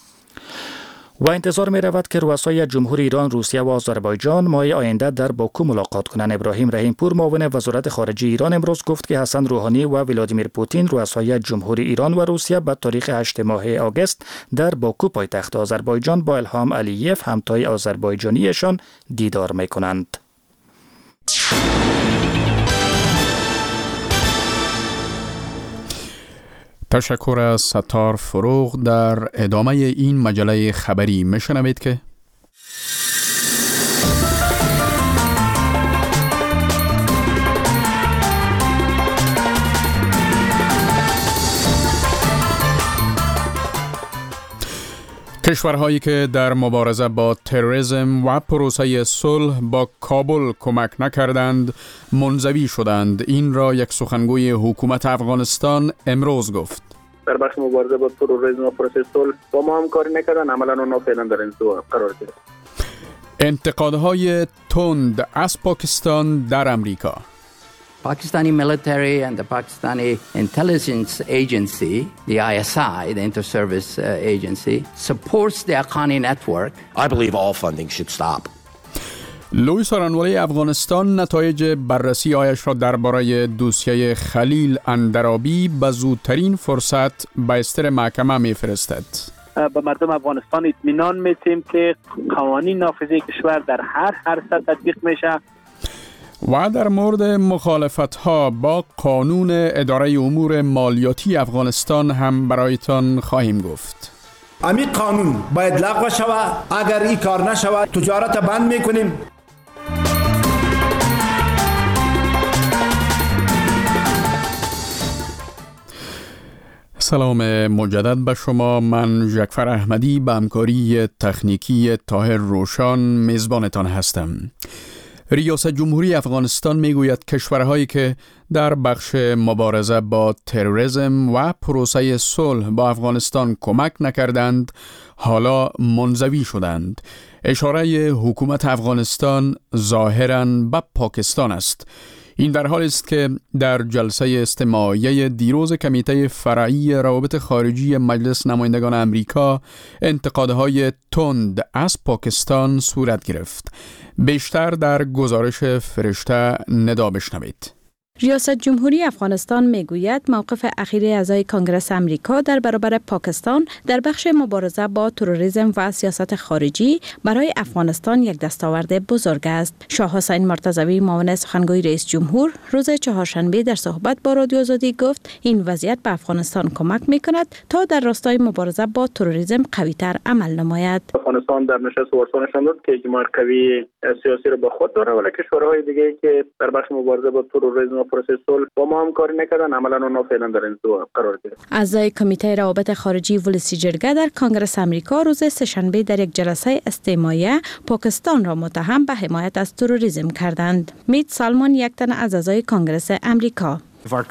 و انتظار می رود که رؤسای جمهوری ایران، روسیه و آذربایجان ماه آینده در باکو ملاقات کنند. ابراهیم رحیم پور معاون وزارت خارجه ایران امروز گفت که حسن روحانی و ولادیمیر پوتین رؤسای جمهوری ایران و روسیه به تاریخ هشتم ماه آگوست در باکو پایتخت آذربایجان با الهام علییف همتای آذربایجانیشان دیدار می کنند. تشکر از ستار فروغ. در ادامه این مجله خبری میشنوید که کشورهایی که در مبارزه با تروریسم و پروسه صلح با کابل کمک نکردند منزوی شدند. این را یک سخنگوی حکومت افغانستان امروز گفت. در بخش مبارزه با تروریسم و پروسه صلح با ما همکاری نکردن، عملاً اونها فعلا در انزوا قرار گرفت. انتقادهای تند از پاکستان در امریکا. Pakistani military and the Pakistani intelligence agency, the I S I, the inter-service uh, agency, supports the Haqqani network. I believe all funding should stop. لوی سارنوالی افغانستان نتایج بررسی آیش را درباره دوسیه خلیل اندرابی به زودترین فرصت به استر محکمه میفرستد. به مردم افغانستان اطمینان میتیم که قوانین نافذه کشور در هر هر سطح تطبیق میشه. و در مورد مخالفت‌ها با قانون اداره امور مالیاتی افغانستان هم برایتان خواهیم گفت. امی قانون باید لغو شود. اگر این کار نشود تجارت بند میکنیم. سلام مجدد به شما. من جعفر احمدی به همکاری تکنیکی طاهر روشان میزبانتان هستم. ریاست جمهوری افغانستان میگوید کشورهایی که در بخش مبارزه با تروریسم و پروسه صلح با افغانستان کمک نکردند حالا منزوی شدند. اشاره حکومت افغانستان ظاهراً به پاکستان است. این در حالی است که در جلسه استماعیه دیروز کمیته فرعی روابط خارجی مجلس نمایندگان امریکا انتقادهای تند از پاکستان صورت گرفت. بیشتر در گزارش فرشته ندا بشنوید. ریاست جمهوری افغانستان میگوید موقف اخیر اعضای کنگره آمریکا در برابر پاکستان در بخش مبارزه با تروریسم و سیاست خارجی برای افغانستان یک دستاورد بزرگ است. شاه حسین مرتضوی معاون سخنگوی رئیس جمهور روز چهارشنبه در صحبت با رادیو آزادی گفت این وضعیت به افغانستان کمک میکند تا در راستای مبارزه با تروریسم قوی‌تر عمل نماید. افغانستان در نشست وارسا نشان داد که اجماع قوی سیاسی را با خود داره، ولی کشورهای دیگه که در بخش مبارزه با تروریسم و پروسه صلح با ما همکاری نکردن، عملاً اونها فعلا در انزوا قرار گرفت. اعضای کمیته روابط خارجی ولسی جرگه در کنگره آمریکا روز سه‌شنبه در یک جلسه استماعیه پاکستان را متهم به حمایت از تروریسم کردند. میت سالمون یک تن از اعضای کنگره آمریکا: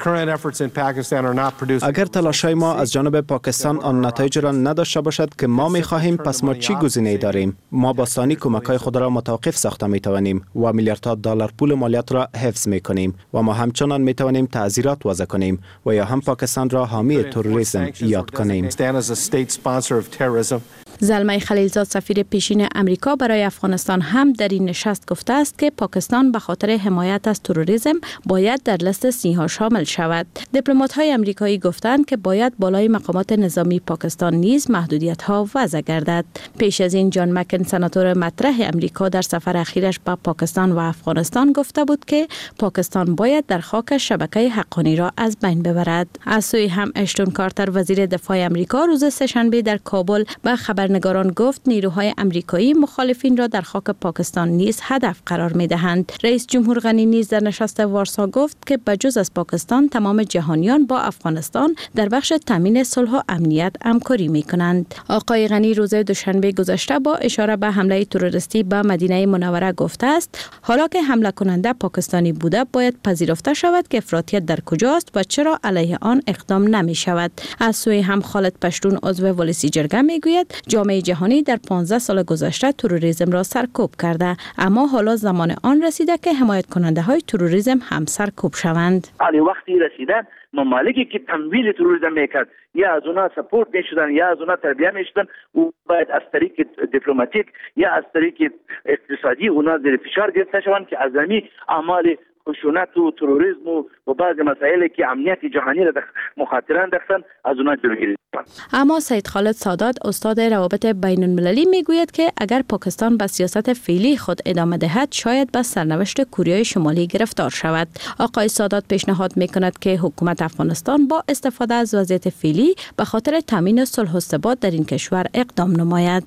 اگر تلاش‌های ما از جانب پاکستان آن نتایج را نداشته باشد که ما می‌خواهیم، پس ما چی گزینه‌ای داریم؟ ما با ثانی کمک‌های خود را متوقف ساخته می‌توانیم و میلیاردها دلار پول مالیات را حفظ می‌کنیم و ما همچنان می‌توانیم تعزیرات وضع کنیم و یا هم پاکستان را حامی تروریسم یاد کنیم. زلمه خلیلزاد سفیر پیشین امریکا برای افغانستان هم در این نشست گفته است که پاکستان به خاطر حمایت از تروریسم باید در لیست سیاه شامل شود. دیپلمات‌های امریکایی گفتند که باید بالای مقامات نظامی پاکستان نیز محدودیت‌ها وضع گردد. پیش از این جان مکن سناتور مطرح امریکا در سفر اخیرش به پاکستان و افغانستان گفته بود که پاکستان باید در خاک شبکه حقانی را از بین ببرد. از سوی هم اشتون کارتر وزیر دفاع امریکا روز سه‌شنبه در کابل به خبرنگاران گفت نیروهای امریکایی مخالفین را در خاک پاکستان نیز هدف قرار می‌دهند. رئیس جمهور غنی نیز در نشست وارسا گفت که بجز از پاکستان تمام جهانیان با افغانستان در بخش تامین صلح و امنیت همکاری می‌کنند. آقای غنی روز دوشنبه گذشته با اشاره به حمله تروریستی به مدینه منوره گفته است حالا که حمله کننده پاکستانی بوده باید پذیرفته شود که افراطیت در کجاست و چرا علیه آن اقدام نمی‌شود. از سوی هم خالد پشتون عضو ولسی جرگه میگوید جامعه جهانی در پانزده سال گذشته تروریسم را سرکوب کرده، اما حالا زمان آن رسیده که حمایت کننده های تروریسم هم سرکوب شوند. حالی وقتی رسیدن ممالکی که تمویل تروریسم میکرد یا از اونا سپورت میشدن یا از اونا تربیه میشدن و باید از طریق دیپلماتیک یا از طریق اقتصادی اونا زیر فشار گرفته شوند که از امی اعمال خشونت و تروریسم و بعض مسائلی که امنیت جهانی را مخاطران داشتن از اونها جلوگیری کنند. اما سید خالد سادات استاد روابط بین المللی میگوید که اگر پاکستان به سیاست فعلی خود ادامه دهد شاید به سرنوشت کوریای شمالی گرفتار شود. آقای سادات پیشنهاد میکند که حکومت افغانستان با استفاده از وضعیت فعلی به خاطر تامین صلح و ثبات در این کشور اقدام نماید.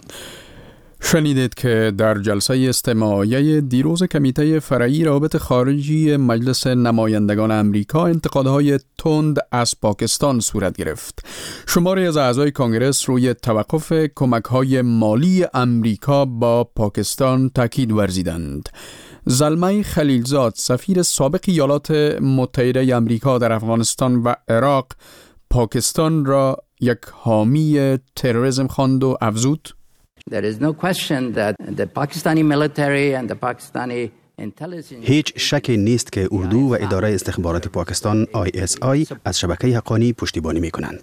شنیدید که در جلسه استماعیه دیروز کمیته فرعی روابط خارجی مجلس نمایندگان امریکا انتقادهای تند از پاکستان صورت گرفت. شماری از اعضای کنگرس روی توقف کمک‌های مالی امریکا با پاکستان تاکید ورزیدند. زلمه خلیلزاد سفیر سابق ایالات متحده امریکا در افغانستان و عراق پاکستان را یک حامی تروریسم خواند و افزود: There is no question that the Pakistani military and the Pakistani intelligence هیچ شکی نیست که اردو و اداره استخبارات پاکستان آی اس آی از شبکه حقانی پشتیبانی می‌کنند.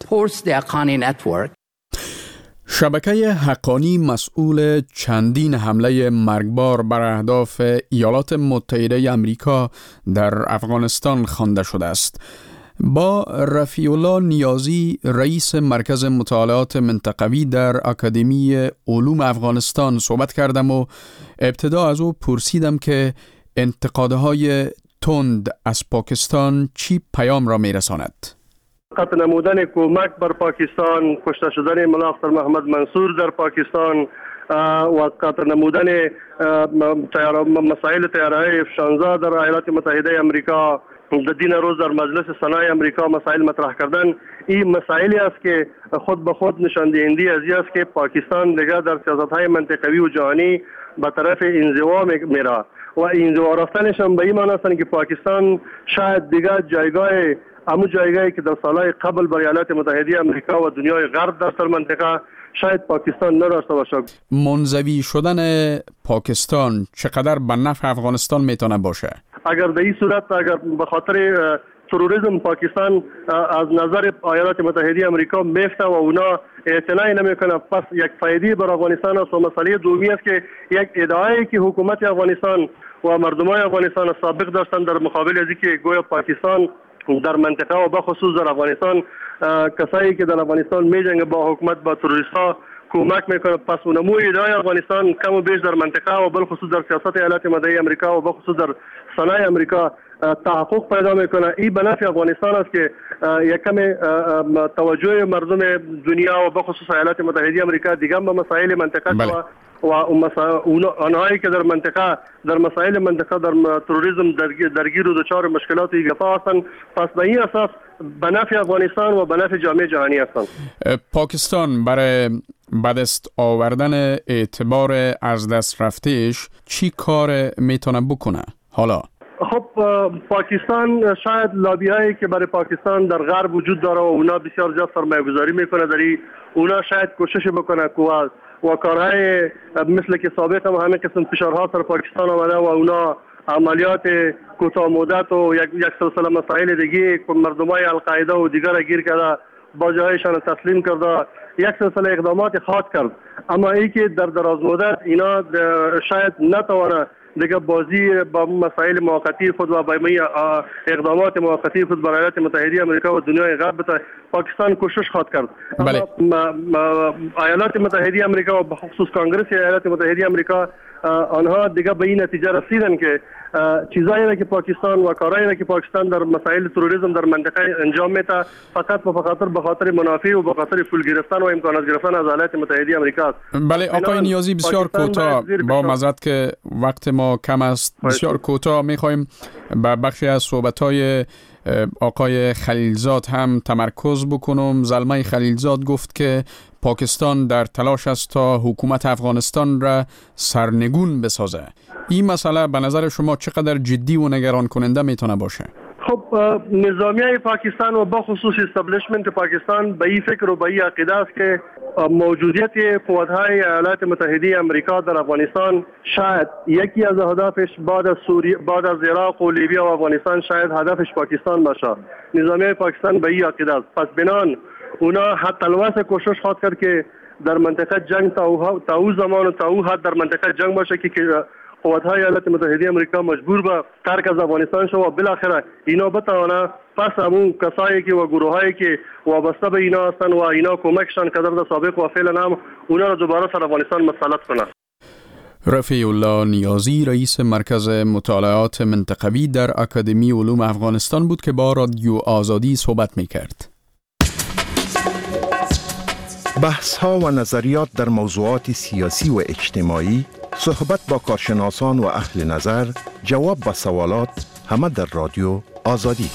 شبکه حقانی مسئول چندین حمله مرگبار بر اهداف ایالات متحده آمریکا در افغانستان خوانده شده است. با رفیع الله نیازی رئیس مرکز مطالعات منطقوی در اکادمی علوم افغانستان صحبت کردم و ابتدا از او پرسیدم که انتقادهای تند از پاکستان چی پیام را میرساند. قطع نمودن کمک بر پاکستان، کشته شدن ملا اختر محمد منصور در پاکستان و قطع نمودن مسائل طیاره اف شانزده در ایالات متحده امریکا، در دین روز در مجلس سنای امریکا مسائل مطرح کردن، این مسائلی است که خود به خود نشان دهنده از این است که پاکستان دیگر در سیاست‌های منطقوی و جهانی به طرف انزوا میره و انزوا رفتنش هم به این معنی است که پاکستان شاید دیگر جایگاه همون جایگاهی که در سالهای قبل بر ایالات متحده امریکا و دنیای غرب در سر منطقه شاید پاکستان نداشته باشه. منزوی شدن پاکستان چقدر به نفع افغانستان میتونه باشه؟ اگر در این صورت اگر به خاطر تروریسم پاکستان از نظر ایالات متحده آمریکا میفته و اونا اعتنا نمیکنه. پس یک فایده بر افغانستان است و مسئله دومی است که یک ادعایی که حکومت افغانستان و مردمان افغانستان سابق داشتن در مقابل از اینکه گویا پاکستان در منطقه و بخصوص در افغانستان کسایی که در افغانستان میجنگه با حکومت با تروریست‌ها کمک میکنه. پس اونمو ادعای افغانستان کم و بیش در منطقه و بالخصوص در سیاست ایالات متحده آمریکا و بالخصوص در صنایع آمریکا تحقق پیدا میکنه. این به نفع افغانستان است که یک کم توجه مردم دنیا و بالخصوص ایالات متحده آمریکا دیگه به مسائل منطقه بله. و آنهایی که در منطقه در مسائل منطقه در تروریسم درگیر و دچار مشکلات ایجافا هستند، پس به این اساس به نفع افغانستان و به نفع جامعه جهانی هستند. پاکستان برای به دست آوردن اعتبار از دست رفتهش چی کار میتونه بکنه حالا؟ خب پاکستان شاید لابی هایی که برای پاکستان در غرب وجود داره و اونا بسیار زیاد سرمایه گذاری میکنه داری، اونا شاید کوشش بکنه که و کارهای مثل که سابق هم همه قسم فشارها سر پاکستان آمده و اونا عملیات کوتاه مدت و یک یک سلسله مسائل دیگه که مردمای القاعده و دیگر گیر کرده با جایشان تسلیم کرده، یک سلسله اقدامات خاص کرد. اما ای که در دراز مدت اینا شاید نتوانه دیگه بازی با مسائل موقتی خود و با اقدامات موقتی خود برای ایالات متحده آمریکا و دنیای غرب پاکستان کوشش خواهد کرد. بله. اما ایالات متحده آمریکا و بخصوص کانگرس ایالات متحده آمریکا آنها دیگه به این نتیجه رسیدن که چیزایی که پاکستان و کارهایی که پاکستان در مسائل تروریسم در منطقه انجام میده فقط و فقط به خاطر منافع و به خاطر پول گرفتن و امکانات گرفتن از ایالات متحده آمریکا است. بله آقای نیازی بسیار کوتاه، با معذرت که وقت ما کم است، بسیار کوتاه میخوایم به بخشی از صحبت‌های آقای خلیلزاد هم تمرکز بکنم. زلمه خلیلزاد گفت که پاکستان در تلاش است تا حکومت افغانستان را سرنگون بسازه. این مسئله به نظر شما چقدر جدی و نگران کننده میتونه باشه؟ خب نظامیه پاکستان و بخصوص استابلیشمنت پاکستان به این فکر و به این عقیده است که موجودیت قوت‌های ایالات متحده آمریکا در افغانستان شاید یکی از اهدافش بعد از سوریه بعد از عراق و لیبی و افغانستان شاید هدفش پاکستان باشه. نظامیه پاکستان به این عقیده است. پس بنان اونا حتی الواسه کوشش خواهد کرد که در منطقه جنگ تا او زمان و تا او حد در منطقه جنگ باشه که قوت‌های ایالات متحده آمریکا مجبور به ترک از افغانستان شود و بالاخره اینا بتوانه پس همون کسایی که و گروهایی که وابسته به اینا هستن و اینا کمکشان کردن در سابق و فعلا هم اونا را دوباره سر افغانستان مسلط کنه. رفیع الله نیازی رئیس مرکز مطالعات منطقوی در اکادمی علوم افغانستان بود که با رادیو آزادی صحبت می‌کرد. بحث ها و نظریات در موضوعات سیاسی و اجتماعی، صحبت با کارشناسان و اهل نظر، جواب به سوالات، همه در رادیو آزادی.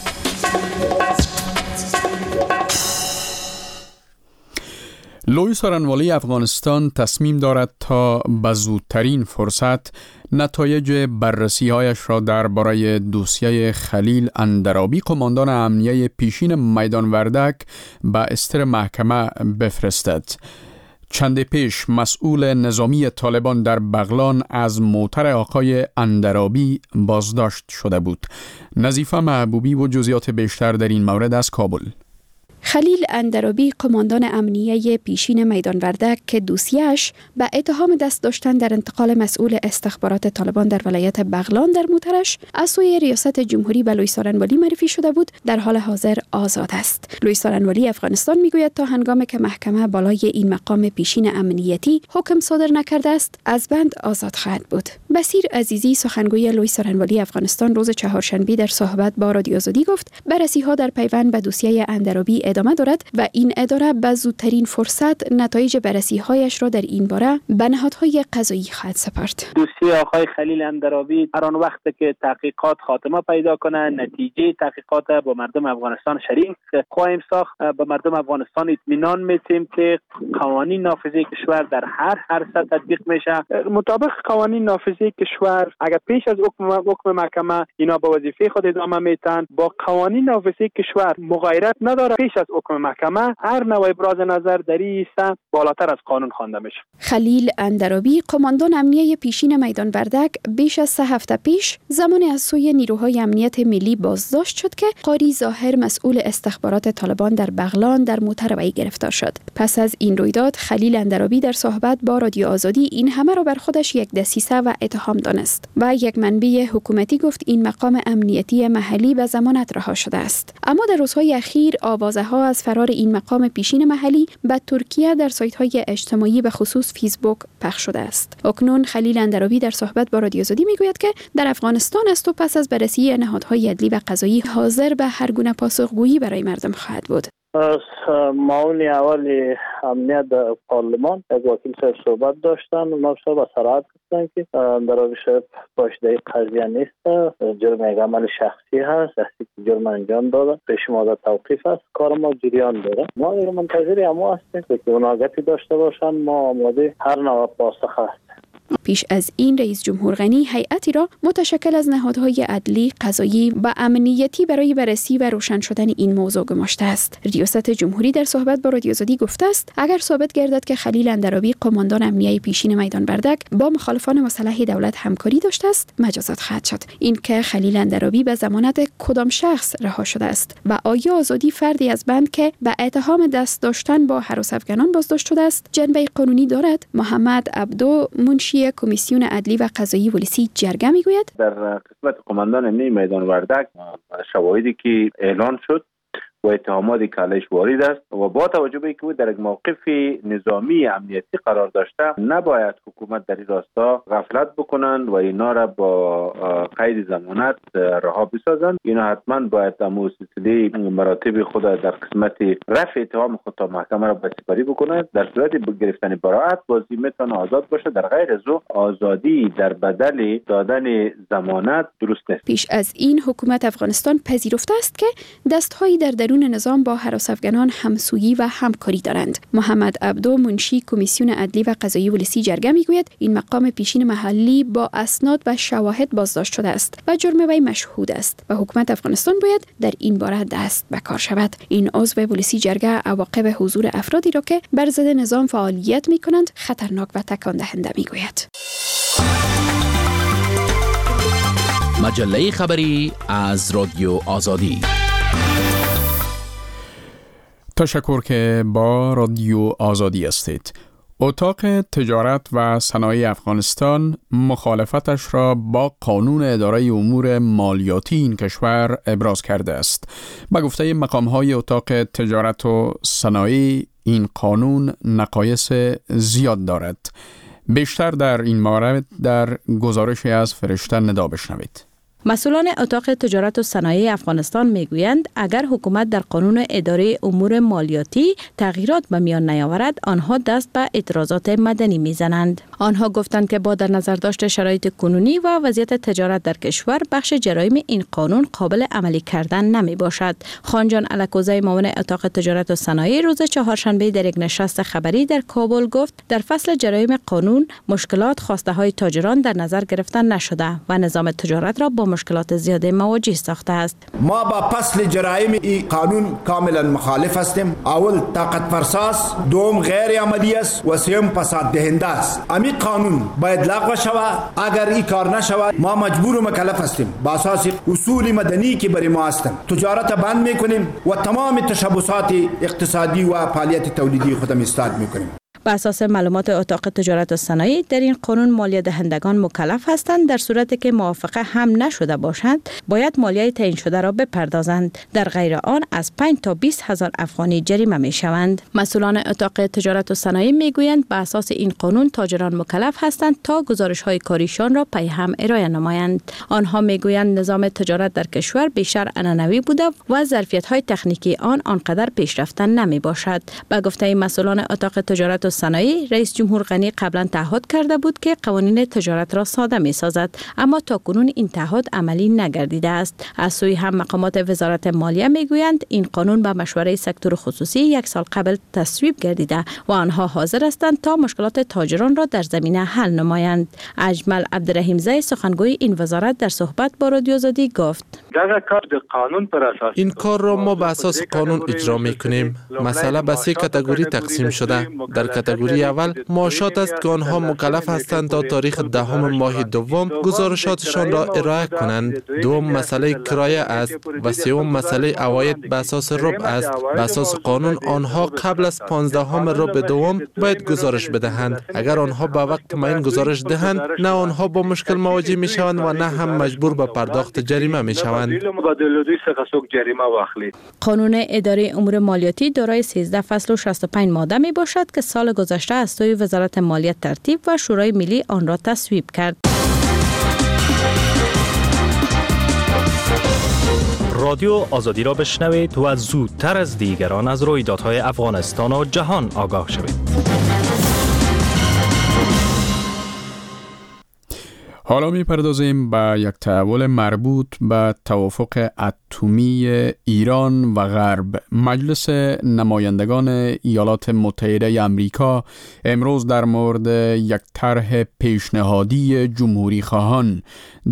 لوی سارنوالی افغانستان تصمیم دارد تا به زودترین فرصت نتایج بررسی‌هایش را درباره دوسیه خلیل اندرابی قماندان امنیه پیشین میدان وردک به استر محکمه بفرستد. چند پیش مسئول نظامی طالبان در بغلان از موتر آقای اندرابی بازداشت شده بود. نظیفه محبوبی و جزئیات بیشتر در این مورد از کابل. خلیل اندرابی قماندان امنیه پیشین میدان وردک که دوسیه‌اش به اتهام دست داشتن در انتقال مسئول استخبارات طالبان در ولایت بغلان در موترش از سوی ریاست جمهوری به لوی سارنوالی معرفی شده بود در حال حاضر آزاد است. لوی سارنوالی افغانستان میگوید تا هنگامی که محکمه بالای این مقام پیشین امنیتی حکم صادر نکرده است از بند آزاد خواهد بود. بصیر عزیزی سخنگوی لوی سارنوالی افغانستان روز چهارشنبه در صحبت با رادیو آزادی گفت بررسی‌ها در پیوند به دوسیه اندرابی ادامه دارد و این اداره به زودترین فرصت نتایج بررسی‌هایش را در این باره به نهادهای قضایی خواهد سپرد. دوسیه آقای خلیل اندرابی هر آن وقت که تحقیقات خاتمه پیدا کنه، نتیجه تحقیقات با مردم افغانستان شریک خواهیم ساخت. به مردم افغانستان اطمینان میتیم که قوانین نافذه کشور در هر هر سطح تطبیق میشه. مطابق قوانین نافذه کشور اگر پیش از حکم حکم محکمه اینا به وظیفه خود ادامه میتن، با قوانین نافذه کشور مغایرت نداره. پیش از حکم محکمه هر نوع ابراز نظر در این سه بالاتر از قانون خوانده میشه. خلیل اندرابی، قماندان امنیه پیشین میدان وردک، بیش از سه هفته پیش زمانی از سوی نیروهای امنیت ملی بازداشت شد که قاری ظاهر مسئول استخبارات طالبان در بغلان در موتروی گرفتار شد. پس از این رویداد خلیل اندرابی در صحبت با رادیو آزادی این همه را بر خودش یک دسیسه و اتهام دانست و یک منبع حکومتی گفت این مقام امنیتی محلی به ضمانت رها شده است. اما در روزهای اخیر آوازه ها از فرار این مقام پیشین محلی به ترکیه در سایت های اجتماعی به خصوص فیسبوک پخش شده است. اکنون خلیل اندرابی در صحبت با رادیو آزادی میگوید که در افغانستان است و پس از بررسی نهادهای عدلی و قضایی حاضر به هر گونه پاسخگویی برای مردم خواهد بود. از معاون اول امنیت در پارلمان یک وکیل صاحب صحبت داشتن و اونا به صراحت گفتن که اندرابی صاحب پاشیده قضیه نیست، جرم یک عمل شخصی هست، دستی که جرم انجام داده، پیشنهاد توقیف است، کار ما جریان داره. ما منتظر اما هستیم که اونا گپی داشته باشن، ما آماده هر نوع پاسخ هست. پیش از این رئیس جمهور غنی هیئتی را متشکل از نهادهای عدلی، قضایی و امنیتی برای بررسی و روشن شدن این موضوع گماشته است. ریاست جمهوری در صحبت با رادیو آزادی گفته است اگر ثابت گردد که خلیل اندرابی قماندان امنیه پیشین میدان وردک با مخالفان مسلح دولت همکاری داشته است مجازات خواهد شد. این که خلیل اندرابی به ضمانت کدام شخص رها شده است و آیا آزادی فردی از بند که به اتهام دست داشتن با هراس افغانان بازداشت شده است جنبه قانونی دارد؟ محمد عبدو منشی کمیسیون عدلی و قضایی ولسی جرگه میگوید در قسمت قماندان امنیه میدان وردک شواهدی که اعلان شد و اتهاماتی که علیش وارد است و با توجه به اینکه در یک موقف نظامی امنیتی قرار داشته نباید حکومت در این راستا غفلت بکنند و اینا را با قید ضمانت رها بسازند. اینا حتما باید در سلسله مراتب خود در قسمت رفع اتهام خود تا محکمه را بسپاری بکنند. در صورت گرفتن براءت بازی میتونه آزاد باشه، در غیر از او آزادی در بدل دادن ضمانت درست نیست. پیش از این حکومت افغانستان پذیرفته است که دستهایی در درون نظام با هراس افغانان همسویی و همکاری دارند. محمد عبدو منشی کمیسیون عدلی و قضایی ولسی جرگه میگوید این مقام پیشین محلی با اسناد و شواهد بازداشت شده است و جرم وی مشهود است و حکومت افغانستان باید در این باره دست به کار شود. این عضو ولسی جرگه عواقب حضور افرادی را که بر ضد نظام فعالیت میکنند خطرناک و تکان دهنده میگوید. مجله خبری از رادیو آزادی. تشکر که با رادیو آزادی هستید. اتاق تجارت و صنایع افغانستان مخالفتش را با قانون اداره امور مالیاتی این کشور ابراز کرده است. به گفته مقام‌های اتاق تجارت و صنایع این قانون نقایص زیاد دارد. بیشتر در این مورد در گزارشی از فرشته ندا بشنوید. مسئولان اتاق تجارت و صنایع افغانستان میگویند اگر حکومت در قانون اداره امور مالیاتی تغییرات به میان نیاورد آنها دست به اعتراضات مدنی میزنند. آنها گفتند که با در نظر داشت شرایط کنونی و وضعیت تجارت در کشور بخش جرایم این قانون قابل عملی کردن نمی باشد. خانجان الکوزی معاون اتاق تجارت و صنایع روز چهارشنبه در یک نشست خبری در کابل گفت در فصل جرایم قانون مشکلات خواسته های تاجران در نظر گرفته نشده و نظام تجارت را با مشکلات زیاده مواجه ساخته است. ما با فصل جرایم این قانون کاملا مخالف هستیم. اول طاقت فرساست، دوم غیر عملی است و سوم فساد دهنده است. امی قانون باید لغو شود. اگر این کار نشود ما مجبور و مکلف هستیم با اساس اصول مدنی که برای ما هستند تجارت بند میکنیم و تمام تشبثات اقتصادی و فعالیت تولیدی خودم استارت میکنیم. بر اساس معلومات اتاق تجارت و صنایع در این قانون مالیه دهندگان مکلف هستند در صورتی که موافقه هم نشده باشند باید مالیه تعیین شده را بپردازند. در غیر آن از پنج تا بیست هزار افغانی جریمه می شوند. مسئولان اتاق تجارت و صنایع می گویند بر اساس این قانون تاجران مکلف هستند تا گزارش های کاریشان را پی هم ارائه نمایند. آنها می گویند نظام تجارت در کشور بیشتر عنعنوی بوده و ظرفیت های تکنیکی آن آنقدر پیشرفته نمی باشد. با گفته مسئولان اتاق تجارت و صنایع رئیس جمهور غنی قبلا تعهد کرده بود که قوانین تجارت را ساده می سازد اما تاکنون این تعهد عملی نگردیده است. از سوی هم مقامات وزارت مالیه می گویند این قانون به مشوره سکتور خصوصی یک سال قبل تصویب گردیده و آنها حاضر هستند تا مشکلات تاجران را در زمینه حل نمایند. اجمل عبدالرحیم زی سخنگوی این وزارت در صحبت با رادیو آزادی گفت این کار را ما به اساس قانون اجرا میکنیم. مسئله به سه کاتگوری تقسیم شده. در کاتگوری اول معاشات است که آنها مکلف هستند تا تاریخ دهم ماه دوم گزارشاتشان را ارائه کنند. دوم مسئله کرایه است و سوم مسئله عواید به اساس ربع است. به اساس قانون آنها قبل از پانزدهم ربع دوم باید گزارش بدهند. اگر آنها به وقت معین گزارش دهند، نه آنها با مشکل مواجه می شوند و نه هم مجبور به پرداخت جریمه می شوند. قانون اداره امور مالیاتی دارای سیزده فصل و شصت و پنج ماده می باشد که سال گذشته از سوی وزارت مالیات ترتیب و شورای ملی آن را تصویب کرد. رادیو آزادی را بشنوید و زودتر از دیگران از رویدادهای افغانستان و جهان آگاه شوید. حالا میپردازیم به یک تحول مربوط به توافق اتمی ایران و غرب. مجلس نمایندگان ایالات متحده آمریکا امروز در مورد یک طرح پیشنهادی جمهوری خواهان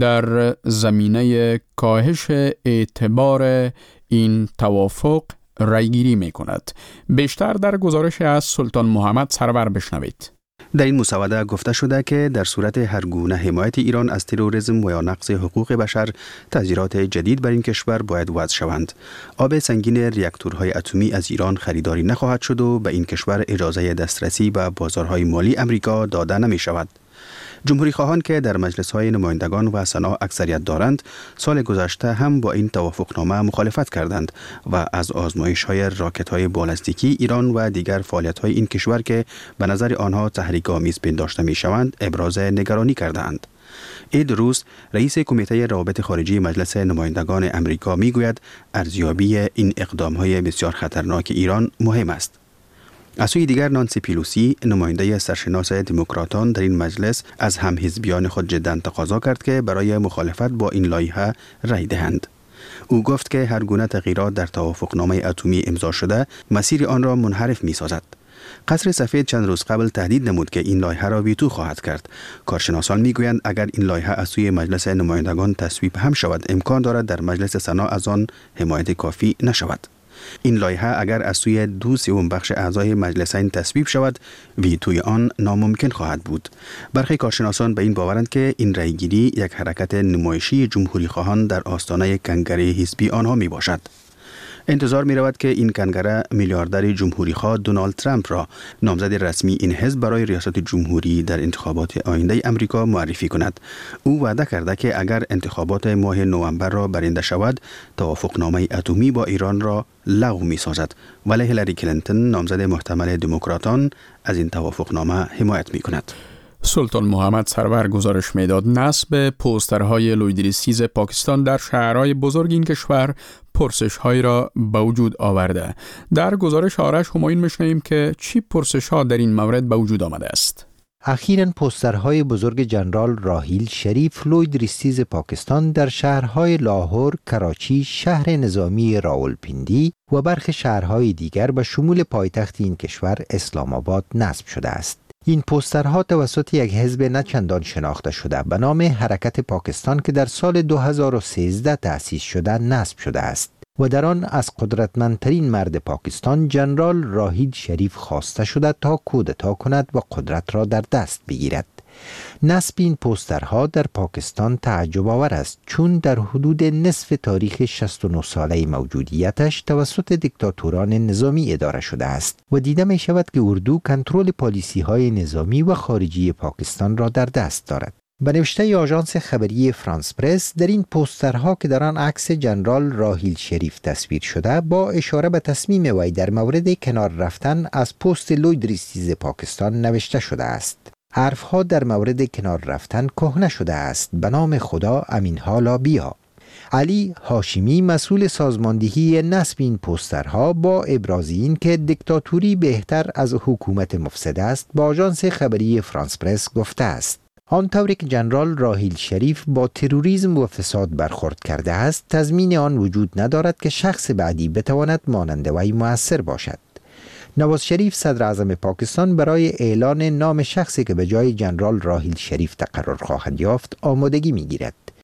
در زمینه کاهش اعتبار این توافق رایگیری می کند. بیشتر در گزارش از سلطان محمد سرور بشنوید. در این مسوده گفته شده که در صورت هر گونه حمایت ایران از تروریسم و یا نقض حقوق بشر، تذیرات جدید بر این کشور باید وضع شوند. آب سنگین ریاکتورهای اتمی از ایران خریداری نخواهد شد و به این کشور اجازه دسترسی به بازارهای مالی امریکا داده نمی شود. جمهوری خواهان که در مجلس‌های نمایندگان و سنا اکثریت دارند، سال گذشته هم با این توافقنامه مخالفت کردند و از آزمایش‌های راکت‌های بالستیکی ایران و دیگر فعالیت‌های این کشور که به نظر آنها تحریک‌آمیز پنداشته می‌شوند ابراز نگرانی کردند. اید روز رئیس کمیته روابط خارجی مجلس نمایندگان امریکا می‌گوید ارزیابی این اقدام‌های بسیار خطرناک ایران مهم است. از سوی دیگر نانسی پیلوسی نماینده سرشناس دموکراتان در این مجلس از همحزبیان خود جداً تقاضا کرد که برای مخالفت با این لایحه رای دهند. او گفت که هر گونه تغییرات در توافقنامه اتمی امضا شده مسیر آن را منحرف می سازد. قصر سفید چند روز قبل تهدید نمود که این لایحه را ویتو خواهد کرد. کارشناسان میگویند اگر این لایحه از سوی مجلس نمایندگان تصویب هم شود، امکان دارد در مجلس سنا از آن حمایت کافی نشود. این لایحه اگر از سوی دو سوم بخش اعضای مجلسین تصویب شود، ویتوی آن ناممکن خواهد بود. برخی کارشناسان به این باورند که این رایگیری یک حرکت نمایشی جمهوری خواهان در آستانه کنگره حزبی آنها می باشد. انتظار می رود که این کنگره میلیاردر جمهوری خواه دونالد ترامپ را نامزد رسمی این حزب برای ریاست جمهوری در انتخابات آینده امریکا معرفی کند. او وعده کرده که اگر انتخابات ماه نوامبر را برنده شود، توافقنامه اتمی با ایران را لغو می سازد. ولی هیلاری کلینتون نامزد محتمل دموکراتان از این توافقنامه حمایت می کند. سلطان محمد سرور گزارش میداد نصب پوسترهای لویدریسیز پاکستان در شهرهای بزرگ این کشور پرسش‌هایی را به وجود آورده. در گزارش آرش همایون میشنویم که چی پرسش‌ها در این مورد به وجود آمده است. اخیراً پوسترهای بزرگ جنرال راحیل شریف لویدریسیز پاکستان در شهرهای لاهور، کراچی، شهر نظامی راولپیندی و برخی شهرهای دیگر به شمول پایتخت این کشور اسلام آباد نصب شده است. این پوسترها توسط یک حزب نچندان شناخته شده به نام حرکت پاکستان که در سال دو هزار و سیزده تأسیس شده نصب شده است و در آن از قدرتمندترین مرد پاکستان جنرال راحیل شریف خواسته شده تا کودتا کند و قدرت را در دست بگیرد. نصب این پوسترها در پاکستان تعجب آور است، چون در حدود نصف تاریخ شصت و نه ساله موجودیتش توسط دیکتاتوران نظامی اداره شده است و دیده می شود که اردو کنترل پالیسی های نظامی و خارجی پاکستان را در دست دارد. به نوشته آژانس خبری فرانس پرس، در این پوسترها که در آن عکس جنرال راحیل شریف تصویر شده با اشاره به تصمیم وی در مورد کنار رفتن از پست لویدریسیز پاکستان نوشته شده است. حرفها در مورد کنار رفتن کهنه شده است. به نام خدا امین حالا بیا. علی هاشمی مسئول سازماندهی نصب این پوسترها با ابراز این که دیکتاتوری بهتر از حکومت مفسد است با آژانس خبری فرانس پرس گفته است. آنطوری که جنرال راحیل شریف با تروریسم و فساد برخورد کرده است، تضمین آن وجود ندارد که شخص بعدی بتواند مانند وی مؤثر باشد. نواز شریف صدر اعظم پاکستان برای اعلان نام شخصی که به جای جنرال راحیل شریف تقرر خواهد یافت آمادگی می‌گیرد.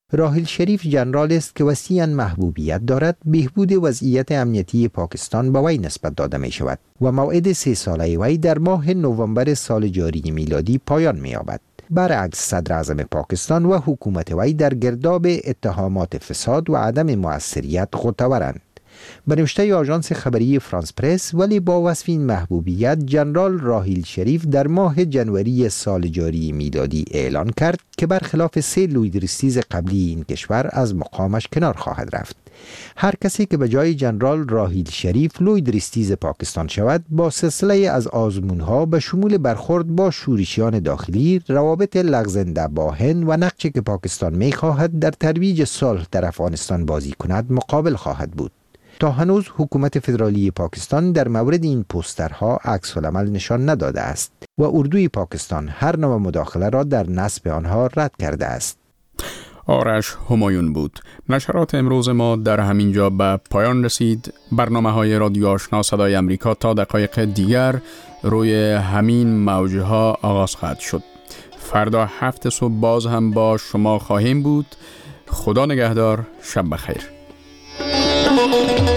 راحیل شریف جنرال است که وسیعاً محبوبیت دارد. بهبود وضعیت امنیتی پاکستان به وی نسبت داده می شود و موعد سه ساله وی در ماه نوامبر سال جاری میلادی پایان می یابد. برعکس صدر اعظم پاکستان و حکومت وی در گرداب اتهامات فساد و عدم مؤثریت غوطه‌ورند. به نوشته آژانس خبری فرانس پرس، ولی با وصف این محبوبیت جنرال راحیل شریف در ماه جنوری سال جاری میلادی اعلان کرد که برخلاف سه لویدریستیز قبلی این کشور از مقامش کنار خواهد رفت. هر کسی که به جای جنرال راحیل شریف لویدریستیز پاکستان شود با سلسله از آزمونها به شمول برخورد با شورشیان داخلی، روابط لغزنده با هند و نقشی که پاکستان می خواهد در ترویج صلح در افغانستان بازی کند مقابل خواهد بود. تا هنوز حکومت فدرالی پاکستان در مورد این پوسترها عکس العمل نشان نداده است و اردوی پاکستان هر نوع مداخله را در نصب آنها رد کرده است. آرش همایون بود. نشرات امروز ما در همین جا به پایان رسید. برنامه های رادیو آشنا صدای امریکا تا دقایق دیگر روی همین موجه ها آغاز خواهد شد. فردا هفت صبح باز هم با شما خواهیم بود. خدا نگهدار. شب بخیر.